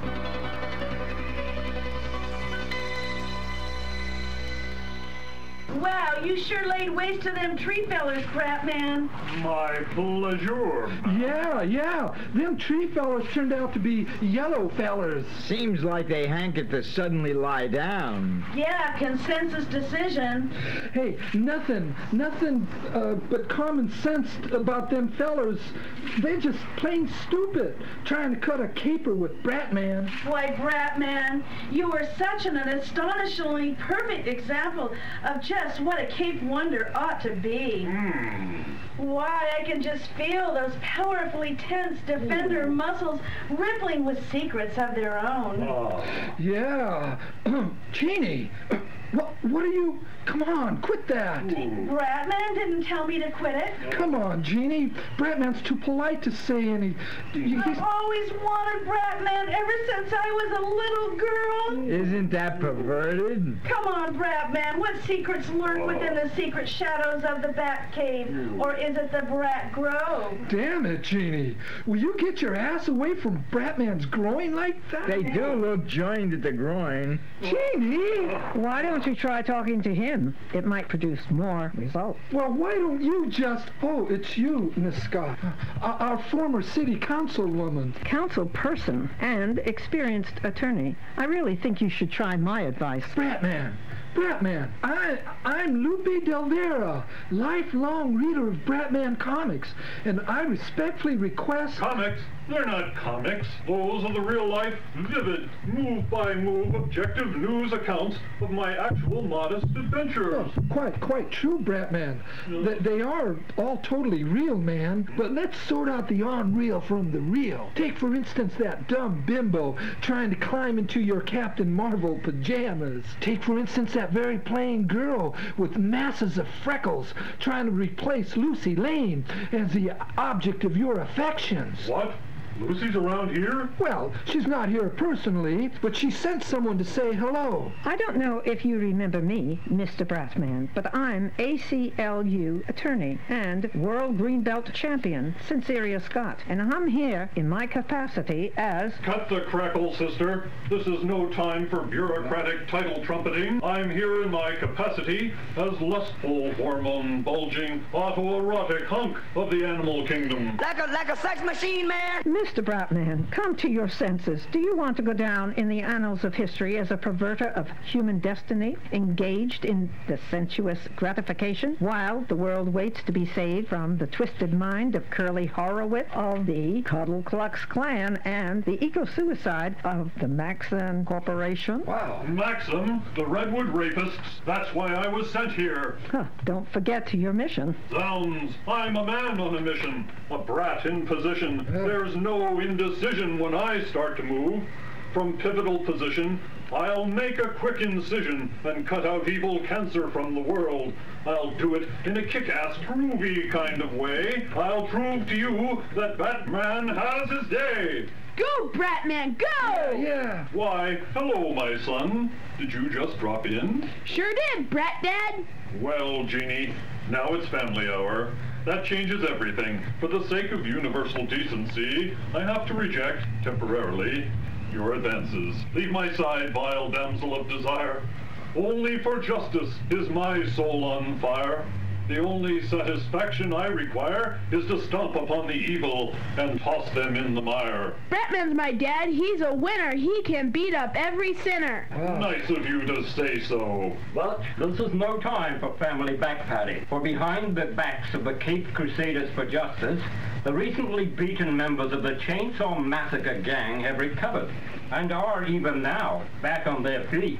Wow, you sure laid waste to them tree fellers, Bratman. My pleasure. Yeah, yeah. Them tree fellers turned out to be yellow fellers. Seems like they hankered to suddenly lie down. Yeah, consensus decision. Hey, nothing, nothing uh, but common sense about them fellers. They're just plain stupid, trying to cut a caper with Bratman. Boy, Bratman, you were such an astonishingly perfect example of just what a Cape Wonder ought to be. Mm. Why, I can just feel those powerfully tense defender mm. muscles rippling with secrets of their own. Oh. Yeah. Jeannie, what, what are you... Come on, quit that. Ooh. Bratman didn't tell me to quit it. Come on, Jeannie. Bratman's too polite to say any... He's... I've always wanted Bratman ever since I was a little girl. Isn't that perverted? Come on, Bratman. What secrets lurk oh. within the secret shadows of the Bat Cave? Ooh. Or is it the Brat Grove? Damn it, Jeannie. Will you get your ass away from Bratman's groin like that? They do look joined at the groin. Jeannie! Why don't you try talking to him? It might produce more results. Well, why don't you just... Oh, it's you, Miss Scott. Uh, our former city councilwoman. Council person and experienced attorney. I really think you should try my advice. Bratman. Bratman, I, I'm Lupe Del Vera, lifelong reader of Bratman comics, and I respectfully request... Comics? They're not comics. Those are the real-life, vivid, move-by-move, objective news accounts of my actual modest adventures. Oh, quite, quite true, Bratman. Uh, Th- they are all totally real, man. But let's sort out the unreal from the real. Take, for instance, that dumb bimbo trying to climb into your Captain Marvel pajamas. Take, for instance, that very plain girl with masses of freckles trying to replace Lucy Lane as the object of your affections. What? Lucy's around here? Well, she's not here personally, but she sent someone to say hello. I don't know if you remember me, Mister Bratman, but I'm A C L U attorney and World Greenbelt champion, Sinceria Scott, and I'm here in my capacity as... Cut the crackle, sister. This is no time for bureaucratic title trumpeting. I'm here in my capacity as lustful, hormone-bulging, autoerotic hunk of the animal kingdom. Like a, like a sex machine, man? Mister Bratman, come to your senses. Do you want to go down in the annals of history as a perverter of human destiny, engaged in the sensuous gratification, while the world waits to be saved from the twisted mind of Curly Horowitz of the Cuddle Klux Klan and the eco-suicide of the Maxim Corporation? Wow. Maxim, the Redwood rapists, that's why I was sent here. Huh, don't forget your mission. Zounds, I'm a man on a mission, a brat in position. There's no No indecision when I start to move. From pivotal position, I'll make a quick incision and cut out evil cancer from the world. I'll do it in a kick-ass, groovy kind of way. I'll prove to you that Batman has his day. Go, Bratman, go! Yeah, yeah. Why, hello, my son. Did you just drop in? Sure did, Brat Dad. Well, Jeannie, now it's family hour. That changes everything. For the sake of universal decency, I have to reject, temporarily, your advances. Leave my side, vile damsel of desire. Only for justice is my soul on fire. The only satisfaction I require is to stomp upon the evil and toss them in the mire. Bratman's my dad. He's a winner. He can beat up every sinner. Oh. Nice of you to say so. But this is no time for family backpatting. For behind the backs of the Cape Crusaders for Justice, the recently beaten members of the Chainsaw Massacre gang have recovered and are even now back on their feet.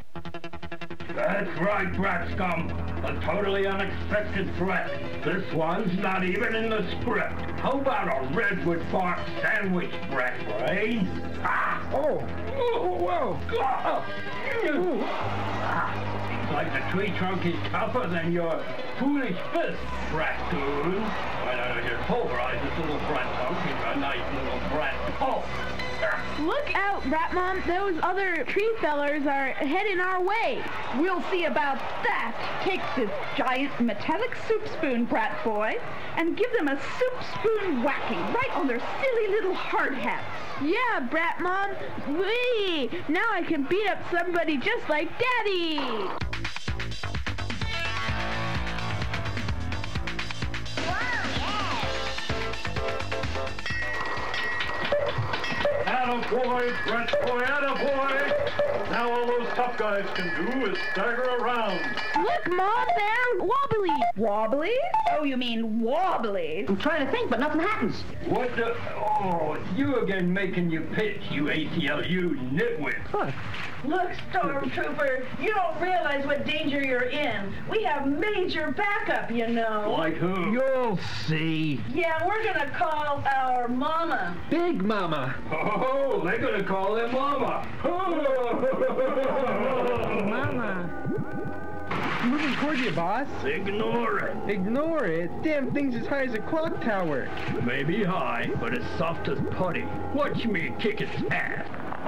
That's right, Brat Scum. A totally unexpected threat. This one's not even in the script. How about a Redwood Park sandwich, Brat Brain? Ah! Oh! Oh, whoa! Oh. Ooh. Like the tree trunk is tougher than your foolish fist, raccoon. Why don't I just pulverize this little brat punk into a nice little brat pulp? Look out, Brat Mom. Those other tree fellers are heading our way. We'll see about that. Take this giant metallic soup spoon, Brat Boy, and give them a soup spoon whacking right on their silly little hard hats. Yeah, Brat Mom. Whee! Now I can beat up somebody just like Daddy. Attaboy, Brat Boy, attaboy! Now all those tough guys can do is stagger around. Look, Mom, they're wobbly. Wobbly? Oh, you mean wobbly? I'm trying to think, but nothing happens. What the? Oh, it's you again making your pitch, you A C L U nitwit. What? Look, Stormtrooper, you don't realize what danger you're in. We have major backup, you know. Like who? You'll see. Yeah, we're gonna call our mama. Big Mama. Oh, they're gonna call their mama. Mama. Moving toward you, boss. Ignore it. Ignore it? Damn thing's as high as a clock tower. Maybe high, but as soft as putty. Watch me kick its ass.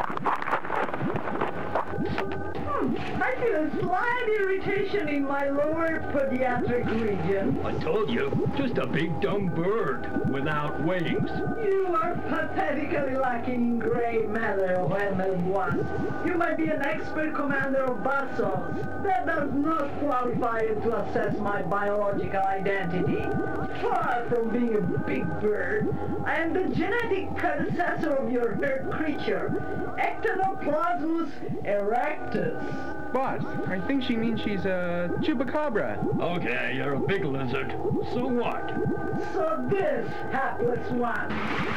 Hmm, I feel a slight irritation in my lower pediatric region. I told you, just a big dumb bird without wings. You are pathetically lacking in gray matter, Wendell one. You might be an expert commander of bassos. That does not qualify you to assess my biological identity. Far from being a big bird, I am the genetic predecessor of your herd creature, Ectonoplasmus erectus. Boss, I think she means she's a chupacabra. Okay, you're a big lizard. So what? So this, hapless one.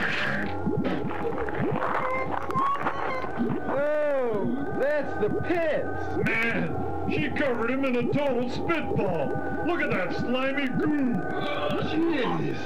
Oh, that's the pits. Man, she covered him in a total spitball. Look at that slimy goo. Jeez.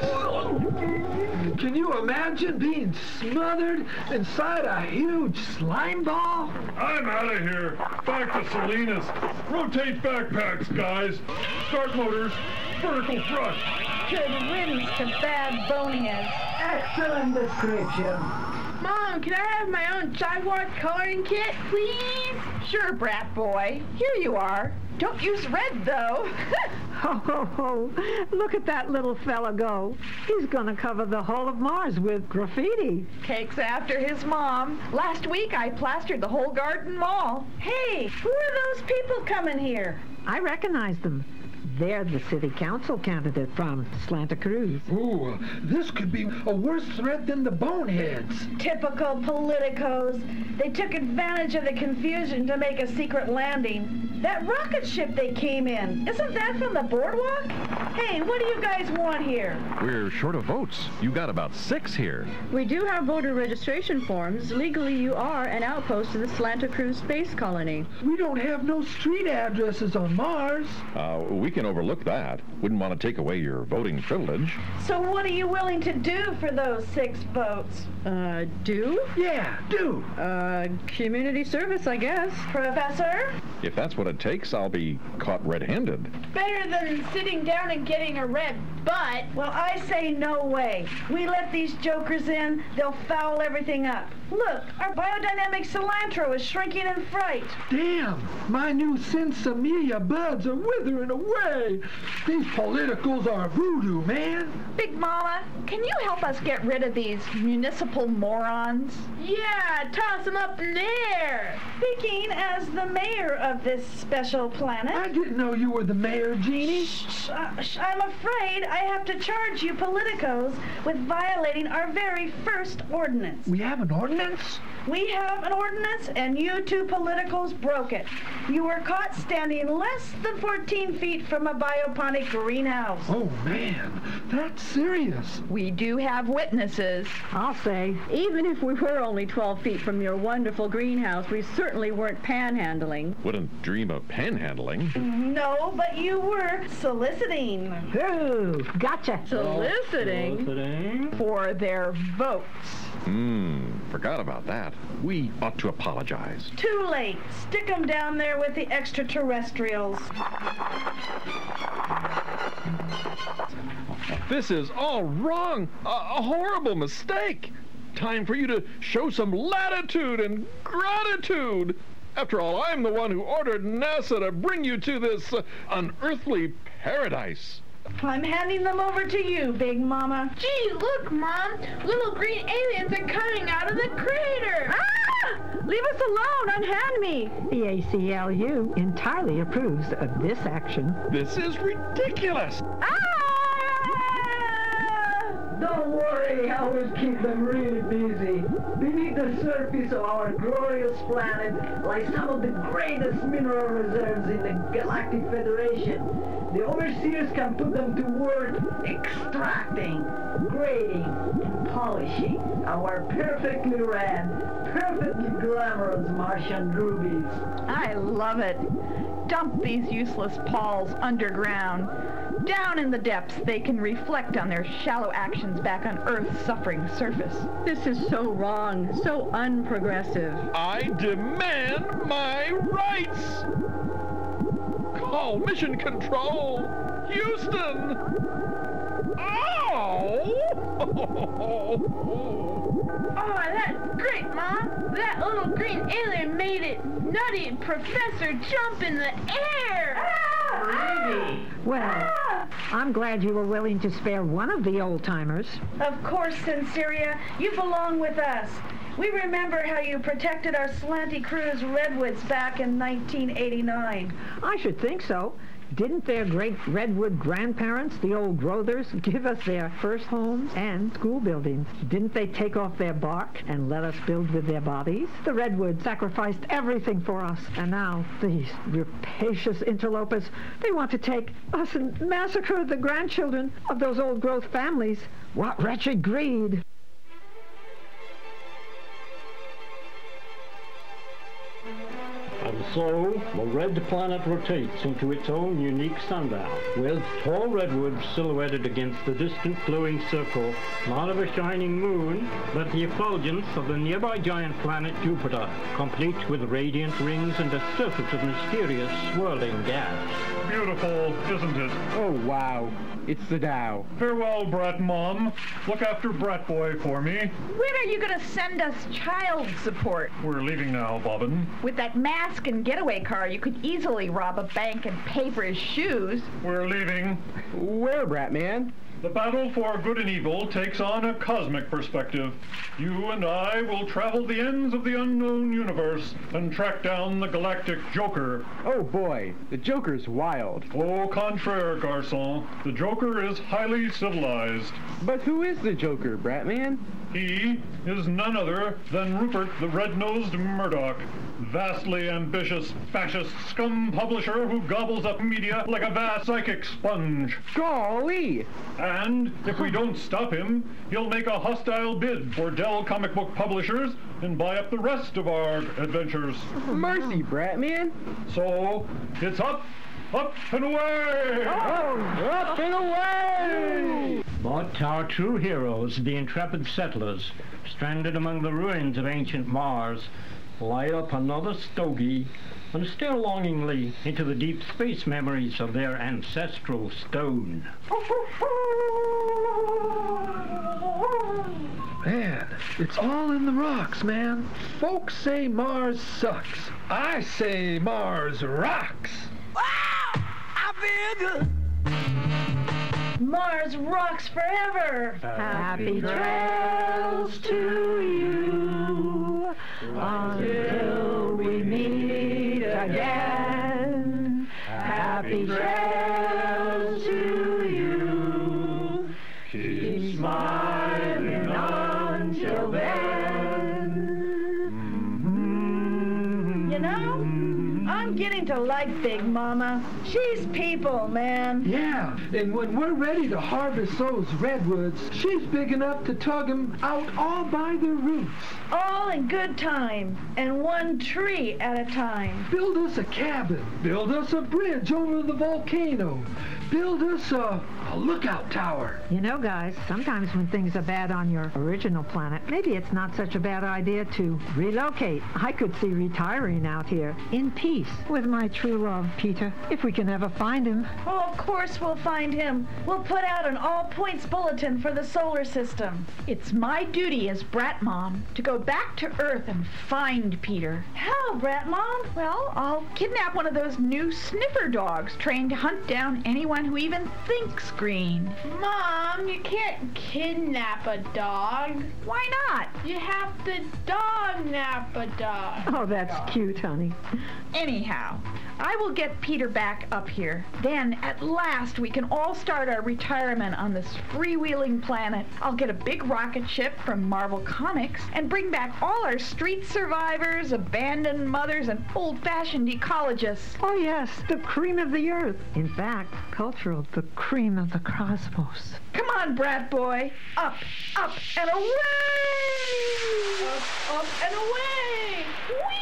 Can you imagine being smothered inside a huge slime ball? I'm out of here. Back to Salinas. Rotate backpacks, guys. Start motors. Vertical thrust. Good riddance to bad boneheads. Excellent description. Mom, can I have my own Jaguar coloring kit, please? Sure, Brat Boy. Here you are. Don't use red, though. Ho, ho, ho. Look at that little fella go. He's going to cover the whole of Mars with graffiti. Cake's after his mom. Last week, I plastered the whole garden wall. Hey, who are those people coming here? I recognize them. They're the city council candidate from Santa Cruz. Ooh, this could be a worse threat than the boneheads. Typical politicos. They took advantage of the confusion to make a secret landing. That rocket ship they came in, isn't that from the boardwalk? Hey, what do you guys want here? We're short of votes. You got about six here. We do have voter registration forms. Legally, you are an outpost of the Santa Cruz Space Colony. We don't have no street addresses on Mars. Uh, we can overlook that. Wouldn't want to take away your voting privilege. So what are you willing to do for those six votes? Uh, do? Yeah, do. Uh, community service, I guess. Professor? If that's what it takes, I'll be caught red-handed. Better than sitting down and getting a red butt. Well, I say no way. We let these jokers in, they'll foul everything up. Look, our biodynamic cilantro is shrinking in fright. Damn, my new Sinsemilla buds are withering away. These politicals are voodoo, man. Big Mama, can you help us get rid of these municipal morons? Yeah, toss them up in the air. Speaking as the mayor of this special planet. I didn't know you were the mayor, Jeannie. Shh, uh, sh- I'm afraid I have to charge you politicos with violating our very first ordinance. We have an ordinance? We have an ordinance, and you two politicals broke it. You were caught standing less than fourteen feet from a bioponic greenhouse. Oh, man, that's serious. We do have witnesses. I'll say. Even if we were only twelve feet from your wonderful greenhouse, we certainly weren't panhandling. Wouldn't dream of panhandling. No, but you were soliciting. Ooh, gotcha. Soliciting? Soliciting? For their votes. Hmm, forgot about that. that. We ought to apologize. Too late. Stick 'em down there with the extraterrestrials. This is all wrong. A, a horrible mistake. Time for you to show some latitude and gratitude. After all, I'm the one who ordered NASA to bring you to this uh, unearthly paradise. I'm handing them over to you, Big Mama. Gee, look, Mom. Little green aliens are coming out of the crater. Ah! Leave us alone. Unhand me. The A C L U entirely approves of this action. This is ridiculous. Ah! Don't worry, I will keep them really busy. Beneath the surface of our glorious planet lie some of the greatest mineral reserves in the Galactic Federation. The overseers can put them to work extracting, grading, and polishing our perfectly red, perfectly glamorous Martian rubies. I love it. Dump these useless Pauls underground. Down in the depths, they can reflect on their shallow actions back on Earth's suffering surface. This is so wrong, so unprogressive. I demand my rights! Call Mission Control! Houston! Ow! Oh, that's great, Mom. That little green alien made it nutty Professor jump in the air. Ah! Well, I'm glad you were willing to spare one of the old-timers. Of course, Sinceria. You belong with us. We remember how you protected our Slanty Cruz redwoods back in nineteen eighty-nine. I should think so. Didn't their great redwood grandparents, the old Grothers, give us their first homes and school buildings? Didn't they take off their bark and let us build with their bodies? The redwoods sacrificed everything for us, and now these rapacious interlopers, they want to take us and massacre the grandchildren of those old growth families. What wretched greed! And so, the red planet rotates into its own unique sundial, with tall redwoods silhouetted against the distant glowing circle, not of a shining moon, but the effulgence of the nearby giant planet Jupiter, complete with radiant rings and a surface of mysterious swirling gas. Beautiful, isn't it? Oh, wow. It's the Dow. Farewell, Brat Mom. Look after Brat Boy for me. When are you going to send us child support? We're leaving now, Bobbin. With that mask and getaway car, you could easily rob a bank and pay for his shoes. We're leaving. Where, Bratman? The battle for good and evil takes on a cosmic perspective. You and I will travel the ends of the unknown universe and track down the galactic Joker. Oh boy, the Joker's wild. Au contraire, garçon. The Joker is highly civilized. But who is the Joker, Bratman? He is none other than Rupert the Red-Nosed Murdoch, vastly ambitious fascist scum publisher who gobbles up media like a vast psychic sponge. Golly! And if we don't stop him, he'll make a hostile bid for Dell Comic Book Publishers and buy up the rest of our adventures. Mercy, Bratman. So, it's up, up and away! Oh, up and away! But our true heroes, the intrepid settlers, stranded among the ruins of ancient Mars, light up another stogie and stare longingly into the deep space memories of their ancestral stone. Man, it's all in the rocks, man. Folks say Mars sucks. I say Mars rocks. Wow! I feel good. Mars rocks forever. Happy trails to you until we meet again. Happy trails to you. Keep smiling until then. You know, I'm getting to like Big Mama. She's people, man. Yeah, and when we're ready to harvest those redwoods, she's big enough to tug 'em out all by their roots. All in good time, and one tree at a time. Build us a cabin. Build us a bridge over the volcano. Build us a, a lookout tower. You know, guys, sometimes when things are bad on your original planet, maybe it's not such a bad idea to relocate. I could see retiring out here in peace with my true love, Peter, if we can ever find him. Oh, of course we'll find him. We'll put out an all-points bulletin for the solar system. It's my duty as Brat Mom to go back to Earth and find Peter. How, Brat Mom? Well, I'll kidnap one of those new sniffer dogs trained to hunt down anyone who even thinks green. Mom, you can't kidnap a dog. Why not? You have to dog-nap a dog. Oh, that's cute, honey. Anyhow, I will get Peter back up here. Then, at last, we can all start our retirement on this freewheeling planet. I'll get a big rocket ship from Marvel Comics and bring back all our street survivors, abandoned mothers, and old-fashioned ecologists. Oh, yes, the cream of the earth. In fact, cultural, the cream of the cosmos. Come on, Brat Boy. Up, up, and away! Up, up, and away! Whee!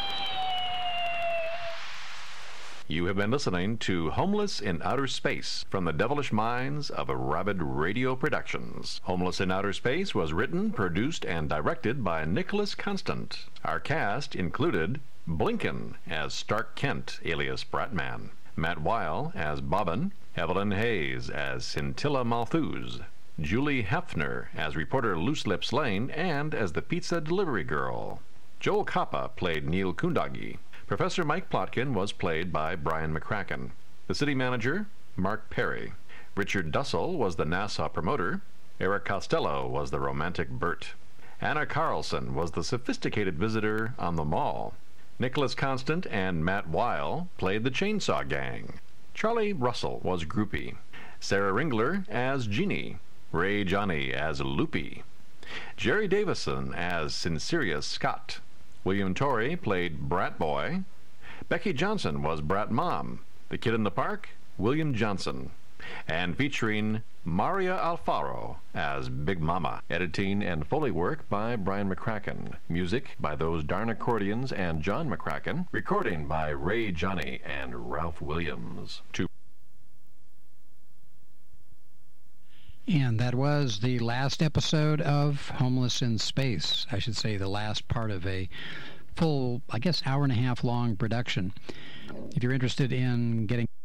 You have been listening to Homeless in Outer Space from the devilish minds of Rabid Radio Productions. Homeless in Outer Space was written, produced, and directed by Nicholas Constant. Our cast included Blinken as Stark Kent, alias Bratman, Matt Weil as Bobbin, Evelyn Hayes as Scintilla Malthus, Julie Hefner as reporter Loose Lips Lane and as the pizza delivery girl. Joel Kappa played Neil Kundagi. Professor Mike Plotkin was played by Brian McCracken. The city manager, Mark Perry. Richard Dussel was the NASA promoter. Eric Costello was the romantic Bert. Anna Carlson was the sophisticated visitor on the mall. Nicholas Constant and Matt Weil played the Chainsaw Gang. Charlie Russell was Groupie. Sarah Ringler as Jeannie. Ray Johnny as Loopy. Jerry Davison as Sincerius Scott. William Torrey played Brat Boy. Becky Johnson was Brat Mom. The Kid in the Park, William Johnson. And featuring Maria Alfaro as Big Mama. Editing and Foley work by Brian McCracken. Music by Those Darn Accordions and John McCracken. Recording by Ray Johnny and Ralph Williams. To And that was the last episode of Homeless in Space. I should say the last part of a full, I guess, hour and a half long production. If you're interested in getting